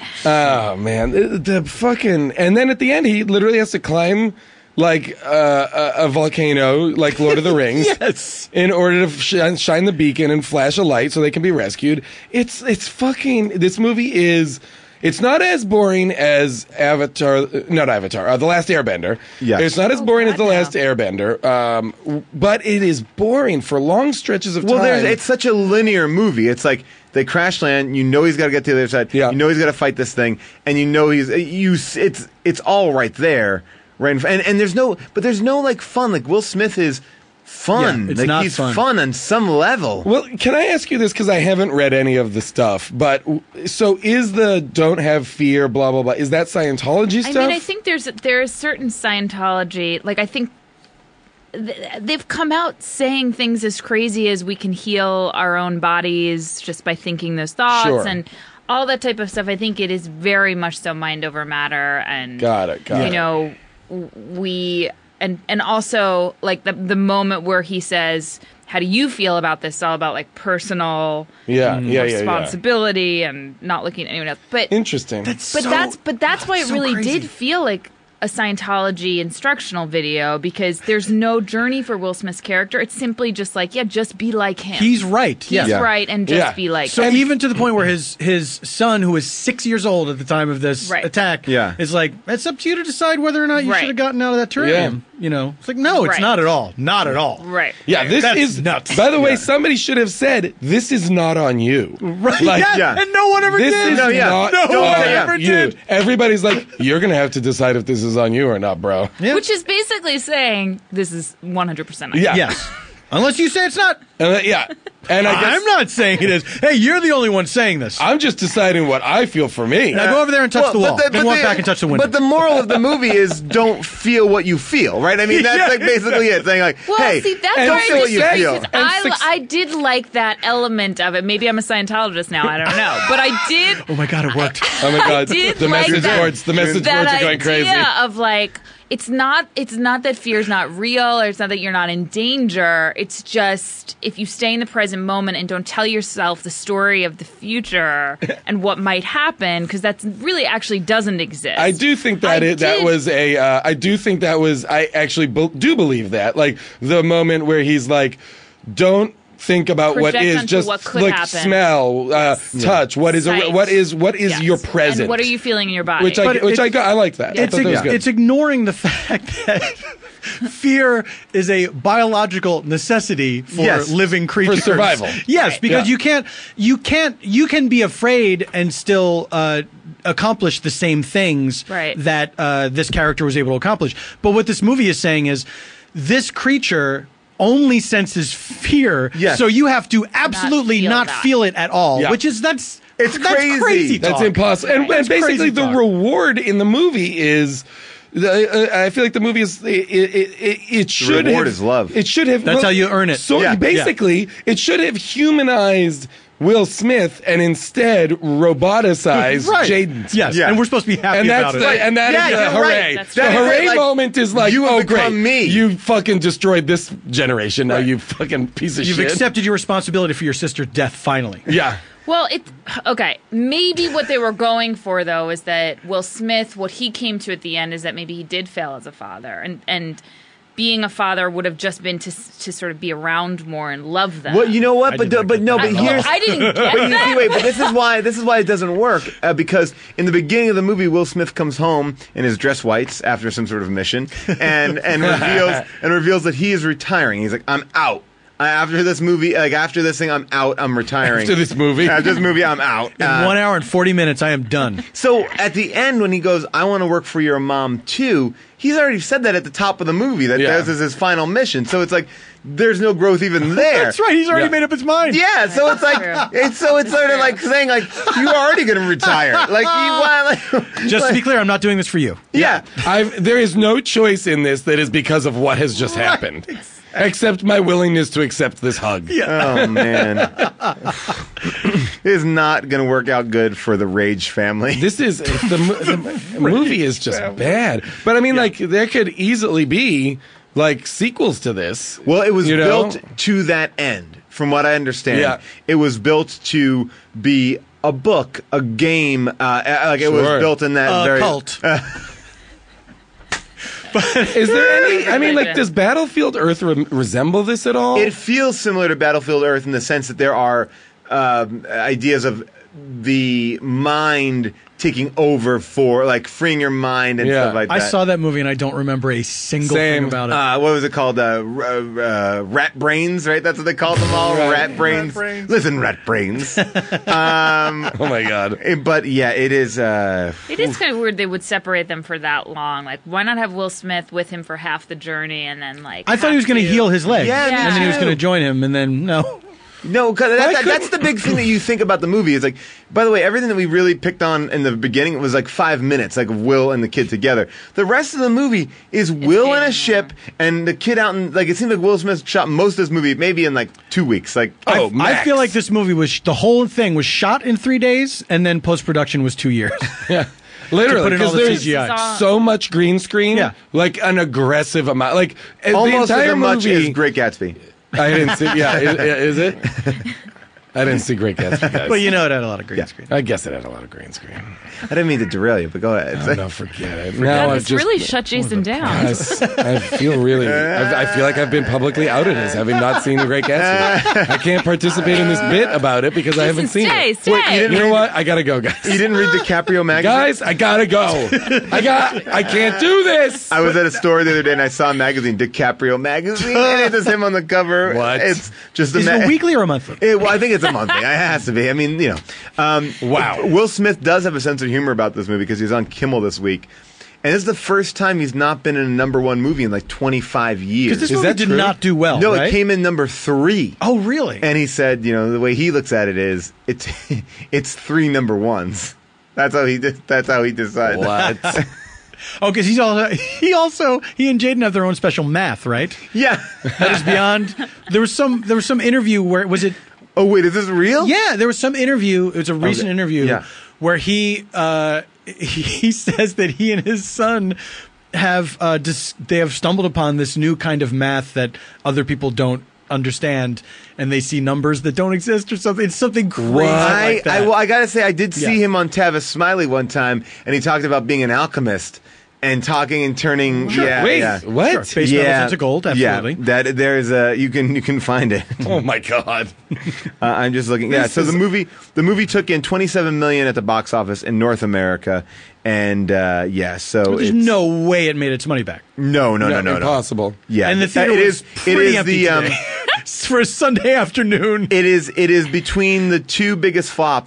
Oh man, the, the fucking, and then at the end, he literally has to climb like uh, a, a volcano, like Lord of the Rings, Yes. in order to shine, shine the beacon and flash a light so they can be rescued. It's it's fucking. This movie is. It's not as boring as Avatar, uh, not Avatar, uh, The Last Airbender. Yes. It's not as Oh, boring God, as The no. Last Airbender, um, w- but it is boring for long stretches of Well, time. there's, it's such a linear movie. It's like they crash land. You know he's got to get to the other side. Yeah. You know he's got to fight this thing, and you know he's you. It's it's all right there, right? in fr- And and there's no, but there's no like fun. Like Will Smith is fun. Yeah, it's like not he's fun. on some level. Well, can I ask you this because I haven't read any of the stuff? But w- so is the "don't have fear" blah blah blah? Is that Scientology I stuff? mean, I think there's there is certain Scientology. Like I think th- they've come out saying things as crazy as we can heal our own bodies just by thinking those thoughts Sure. and all that type of stuff. I think it is very much so mind over matter, and Got it, got you it. know, w- we and and also like the the moment where he says, "How do you feel about this?" It's all about like personal yeah, yeah, yeah, yeah. responsibility and not looking at anyone else. But Interesting. but that's but that's why it so really crazy. did feel like a Scientology instructional video, because there's no journey for Will Smith's character. It's simply just like, yeah, just be like him. He's right. He's Yeah. Yeah. right, and just Yeah. be like So him. even to the point where his his son, who was six years old at the time of this Right. attack, Yeah. is like, it's up to you to decide whether or not you Right. should have gotten out of that terrarium. You know, it's like, no, it's Right. not at all, not at all. Right. Yeah, this That's is nuts. By the way, Yeah. somebody should have said, "This is not on you." Right? Like, yeah. yeah. And no one ever This did. is No, yeah. not No one on ever you. did. Everybody's like, "You're gonna have to decide if this is on you or not, bro." Yeah. Which is basically saying this is one hundred percent. Yeah, Yes. Unless you say it's not. And, uh, yeah. And I guess I'm not saying it is. Hey, you're the only one saying this. I'm just deciding what I feel for me. Now go over there and touch Well, the wall. but then but walk back and touch the window. But the moral of the movie is don't feel what you feel, right? I mean, that's Yeah. like basically it. Saying like, Well, hey, see, that's and where don't I feel what you disagree, feel. because And I, six- I did like that element of it. Maybe I'm a Scientologist now. I don't know, but I did. oh my God, it worked. Oh my god, did the like message that- boards, the message that boards are going crazy. idea of like, it's not it's not that fear's not real, or it's not that you're not in danger. It's just if you stay in the present moment and don't tell yourself the story of the future and what might happen, because that really actually doesn't exist. I do think that I it, that did- was a. Uh, I do think that was. I actually be, do believe that. Like the moment where he's like, "Don't think about what Project is, onto just what could like happen. smell, uh, touch. What is a, Sight. what is what is Yes. your present? And what are you feeling in your body? Which I But which it- I got. I like that. I It's, thought that was ig- good. it's ignoring the fact that fear is a biological necessity for Yes. living creatures. survival. Yes, because Yeah. you can't, you can't, you can be afraid and still uh, accomplish the same things Right. that uh, this character was able to accomplish. But what this movie is saying is, this creature only senses fear. Yes. So you have to absolutely feel not that. feel it at all, Yeah. which is that's It's that's crazy. crazy That's talk. impossible. And, and That's basically, crazy the talk. reward in the movie is. The, uh, I feel like the movie is. It, it, it, it should reward have. is love. It should have. That's how you earn it. So Yeah. basically, it should have humanized Will Smith and instead roboticized Right. Jaden. Yes, Yeah. and we're supposed to be happy And that's about the, it. and that Yeah, is the you're hooray. right. That's The right. hooray Like, moment is like, you have oh great, become me. you fucking destroyed this generation. Now you fucking piece of You've shit. accepted your responsibility for your sister's death finally. Yeah. Well, it okay. Maybe what they were going for though is that Will Smith, what he came to at the end is that maybe he did fail as a father, and and being a father would have just been to to sort of be around more and love them. Well, you know what? I But did not but get no. that. But I, here's I didn't get But you that. see, wait, but this is why this is why it doesn't work uh, because in the beginning of the movie, Will Smith comes home in his dress whites after some sort of mission, and and reveals and reveals that he is retiring. He's like, I'm out. I, after this movie, like after this thing, I'm out. I'm retiring. After this movie. After this movie, I'm out. In Uh, one hour and forty minutes, I am done. So at the end, when he goes, I want to work for your mom too, he's already said that at the top of the movie, that Yeah. this is his final mission. So it's like, there's no growth even there. That's right. He's already Yeah. made up his mind. Yeah, so it's like, true. it's so it's sort of like saying, like, you're already going to retire. Like, you want, like, Just to be clear, I'm not doing this for you. yeah. I've, there is no choice in this that is because of what has just happened. Except my willingness to accept this hug. Oh, man. It is not going to work out good for the Rage family. This is the, mo- the movie is just bad. But I mean, like there could easily be like sequels to this. Well, it was You know? built to that end, from what I understand. Yeah. It was built to be a book, a game. Uh, like it was Sure. built in that Uh, very cult. Is there any? I mean, like, does Battlefield Earth re- resemble this at all? It feels similar to Battlefield Earth in the sense that there are um, ideas of the mind taking over for, like, freeing your mind and Yeah. stuff like I that. saw that movie and I don't remember a single Same. thing about it. Uh, what was it called? Uh, r- uh, rat brains, right? That's what they called them all. Right. Rat brains. brains. Listen, rat brains. um, oh my god! eh, but yeah, it is. Uh, It is kind of weird they would separate them for that long. Like, why not have Will Smith with him for half the journey and then, like... I thought he was going to have heal his leg. Yeah, me And then he was too. going to join him, and then no. no, because that, Why that, that's the couldn't- big thing that you think about the movie. Is like, by the way, everything that we really picked on in the beginning was like five minutes, like of Will and the kid together. The rest of the movie is Will in a getting ship and the kid out in, like, it seems like Will Smith shot most of this movie maybe in like two weeks. Like, Oh, I Max. feel like this movie was, the whole thing was shot in three days, and then post-production was two years. Yeah, literally, put in all because the there's C G I. so much green screen. Yeah. Like an aggressive amount. Like uh, almost the entire as much movie. as Great Gatsby. I didn't see. Yeah, is, is it? I didn't see Great Gatsby, guys. But you know it had a lot of green Yeah. screen. I guess it had a lot of green screen. I didn't mean to derail you, but go ahead. Oh, no, forget it. God, Now I've this just. really shut Jason down. I, s- I feel really. I, I feel like I've been publicly outed as having not seen The Great Gatsby. I can't participate in this bit about it because I haven't Jason, seen stay, it. stay. Wait, you didn't You know read- what? I gotta go, guys. You didn't read DiCaprio magazine? Guys, I gotta go. I got. I can't do this. I was at a store the other day and I saw a magazine, DiCaprio magazine, and it's just him on the cover. What? It's just a Is ma- it a weekly or a monthly? It, well, I think it's a monthly. It has to be. I mean, you know. Um, Wow. Will Smith does have a sense of humor about this movie because he's on Kimmel this week. And this is the first time he's not been in a number one movie in like twenty-five years. Because this Is movie that did true? not do well, no, right? it came in number three. Oh, really? And he said, you know, the way he looks at it is, it's it's three number ones. That's how he. de- That's how he decided. What? Oh, because he's also he also he and Jaden have their own special math, right? Yeah. That is beyond. There was some there was some interview where was it? Oh wait, is this real? Yeah, there was some interview. It was a recent Okay. interview Yeah. where he uh, he, he says that he and his son have uh, dis- they have stumbled upon this new kind of math that other people don't understand, and they see numbers that don't exist or something. It's something crazy What? I, like that. I, well, I gotta say, I did see Yeah. him on Tavis Smiley one time, and he talked about being an alchemist and talking and turning. Yeah, Wait, yeah. what? Sure. Base metals into gold, absolutely. Yeah, that there's a you can you can find it. Oh my god. Uh, I'm just looking. Yeah, This so the is- movie the movie took in twenty-seven million at the box office in North America, and uh, yeah, so There's it's, no way it made its money back. no, no, no, no, no. Impossible. Yeah, And the theater it was is pretty it is empty the um, today. For a Sunday afternoon. it is it is between the two biggest flops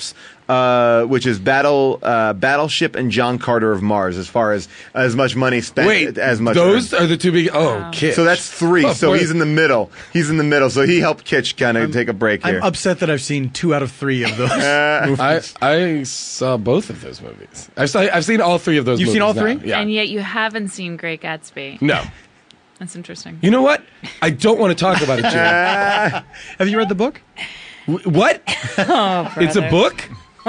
uh, which is Battle uh, Battleship and John Carter of Mars, as far as as much money spent. Wait, as much those earned. are the two big. Oh, Wow. Kitsch. So that's three. Oh, so boy. he's in the middle. He's in the middle. So he helped Kitsch kind of take a break here. I'm upset that I've seen two out of three of those I, movies. I saw both of those movies. I've, saw, I've seen all three of those You've movies seen all now. three? Yeah. And yet you haven't seen Great Gatsby. No. That's interesting. You know what? I don't want to talk about it, Jim. Have you read the book? W- what? It's a book?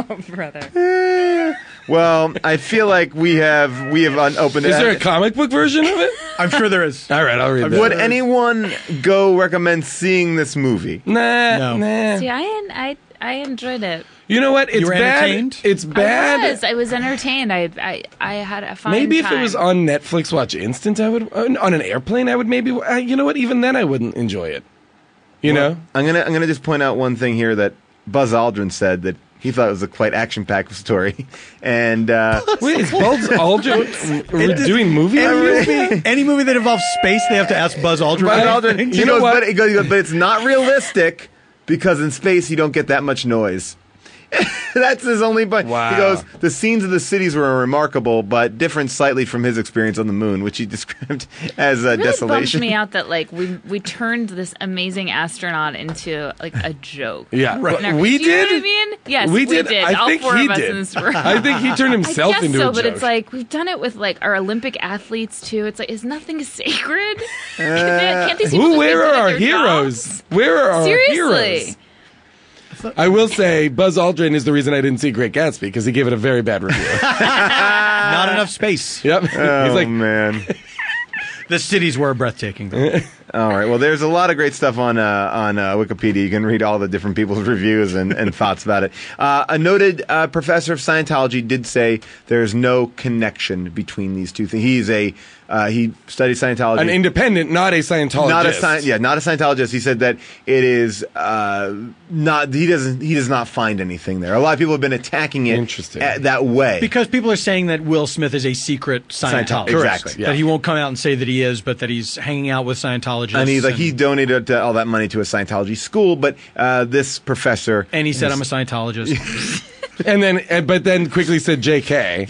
Brother. Well, I feel like we have we have unopened. Is there a comic book version of it? I'm sure there is. All right, I'll read that. Would anyone go recommend seeing this movie? Nah, No. nah. See, I, I, I enjoyed it. You know what? It's were bad. entertained? It's bad. I was. I was entertained. I, I, I had a fine Maybe if time. it was on Netflix Watch Instant, I would. On on an airplane, I would maybe. Uh, you know what? Even then, I wouldn't enjoy it. You know? I'm gonna I'm gonna just point out one thing here that Buzz Aldrin said that he thought it was a quite action-packed story, and uh, Wait, is Buzz Aldrin we're doing movie Any reviews? movie, any movie that involves space, they have to ask Buzz Aldrin. Buzz I Aldrin, think. he You know goes, what? but, he goes, he goes, but it's not realistic because in space you don't get that much noise. That's his only point. Wow. He goes, the scenes of the cities were remarkable, but different slightly from his experience on the moon, which he described as a It really desolation. bummed me out that like we we turned this amazing astronaut into like a joke. Yeah, Right. Never- we Do you know did. what I mean? Yes, we we did. did. I All think four he of us did. in this room. I think he turned I himself guess into so, a but joke. it's like we've done it with like our Olympic athletes too. It's like is nothing sacred? Can't these people Who? just Where be are good at our their heroes? jobs? Where are our Seriously. heroes? I will say Buzz Aldrin is the reason I didn't see Great Gatsby because he gave it a very bad review. Not enough space. Yep. Oh, He's like, man. The cities were breathtaking. though. All right. Well, there's a lot of great stuff on uh, on uh, Wikipedia. You can read all the different people's reviews and, and thoughts about it. Uh, a noted uh, professor of Scientology did say there's no connection between these two things. He's a uh, he studied Scientology. an independent, not a Scientologist. not a sci- yeah, not a Scientologist. He said that it is uh, not. He doesn't. He does not find anything there. A lot of people have been attacking it Interesting. a- that way. Because people are saying that Will Smith is a secret Scientologist. Exactly, yeah. That he won't come out and say that he is, but that he's hanging out with Scientologists. and he's like he donated uh, all that money to a Scientology school, but uh, this professor And he said, is- I'm a Scientologist. And then, uh, but then quickly said J K.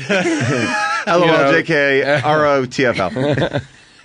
L O you L know. J K R O T F L.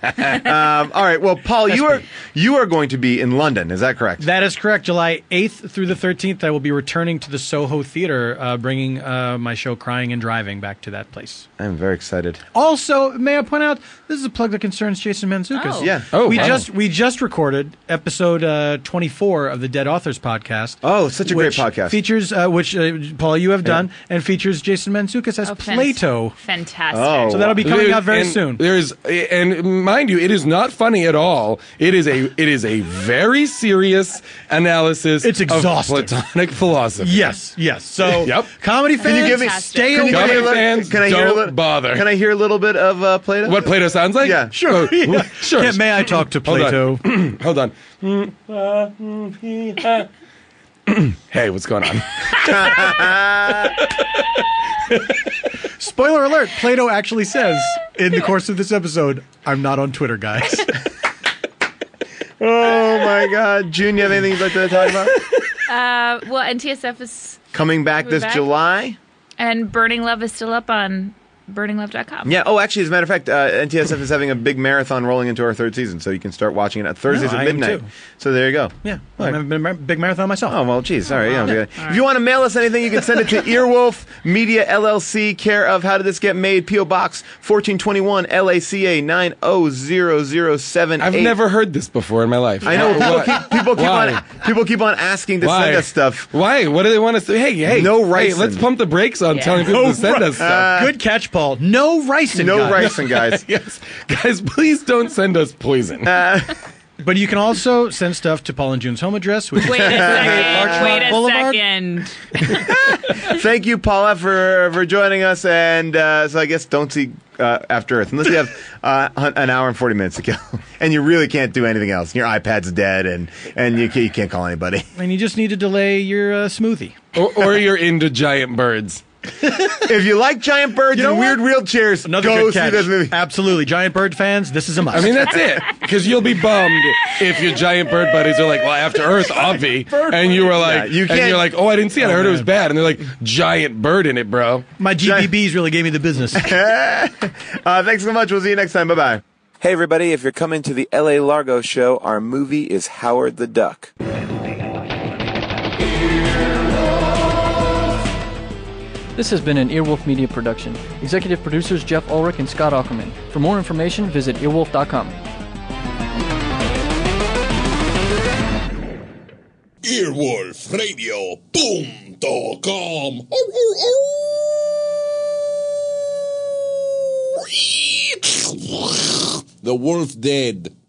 um, all right. Well, Paul, you are you are going to be in London. Is that correct? That is correct. July eighth through the thirteenth, I will be returning to the Soho Theater, uh, bringing uh, my show Crying and Driving back to that place. I'm very excited. Also, may I point out, this is a plug that concerns Jason Mantzoukas. Oh. Yeah. Oh, we wow. just we just recorded episode uh, twenty-four of the Dead Authors podcast. Oh, such a great which podcast. Features uh, which uh, Paul you have done, and features Jason Mantzoukas as Oh, fan- Plato. Fantastic. Oh. So that'll be coming There- out very and soon. There's and mind you, it is not funny at all. It is a it is a very serious analysis. It's exhaustive. of Platonic philosophy. Yes, yes. So Yep. comedy fans, Can you give me? stay Can you away. give me a Comedy little- fans, can I hear a don't little, bother. Can I hear a little bit of uh, Plato? What Plato sounds like? Yeah. Sure. Oh, yeah. Sure. Yeah, may I talk to Hold on. Plato? Hold on. Hey, what's going on? Spoiler alert, Plato actually says in the course of this episode, I'm not on Twitter, guys. Oh my God, June, you have anything you'd like to talk about? Uh, well, N T S F is Coming back Coming this back? July. and Burning Love is still up on burning love dot com. Yeah. Oh, actually, as a matter of fact, uh, N T S F is having a big marathon rolling into our third season, so you can start watching it at Thursdays No, at I am midnight. too. So there you go. Yeah, I'm having a mar- big marathon myself. Oh, well, geez. Sorry. Yeah, wow. If you want to mail us anything, you can send it to Earwolf Media L L C, care of How Did This Get Made, P O Box fourteen twenty-one, L A C A nine oh zero zero seven. I've never heard this before in my life. I know. People Why? keep, people keep Why? on people keep on asking to Why? send us stuff. Why? What do they want to say? Hey, hey, No hey, ricin. let's pump the brakes on Yeah. telling people No to send ri- us stuff. Good catch, Paul. No ricin, No guys. ricin, guys. Yes, guys, please don't send us poison. But you can also send stuff to Paul and June's home address, which is Wait a second. Larchmont Wait a Boulevard. second. Thank you, Paula, for for joining us. And uh, so I guess don't see uh, After Earth unless you have uh, an hour and forty minutes to kill, and you really can't do anything else. Your iPad's dead, and and you can't, you can't call anybody. And you just need to delay your uh, smoothie. or, or you're into giant birds. If you like giant birds You know and what? weird wheelchairs, Another go good see catch. this movie. Absolutely. Giant bird fans, this is a must. I mean, that's it. Because you'll be bummed if your giant bird buddies are like, well, After Earth, obvi. And you were like, Yeah, you and can't- you're like, oh, I didn't see it. I heard it was man. bad. And they're like, giant bird in it, bro. my G B Bs really gave me the business. Uh, thanks so much. We'll see you next time. Bye-bye. Hey, everybody. If you're coming to the L A Largo show, our movie is Howard the Duck. This has been an Earwolf Media production. Executive producers Jeff Ulrich and Scott Ackerman. For more information, visit earwolf dot com. earwolf radio punto com. The wolf dead.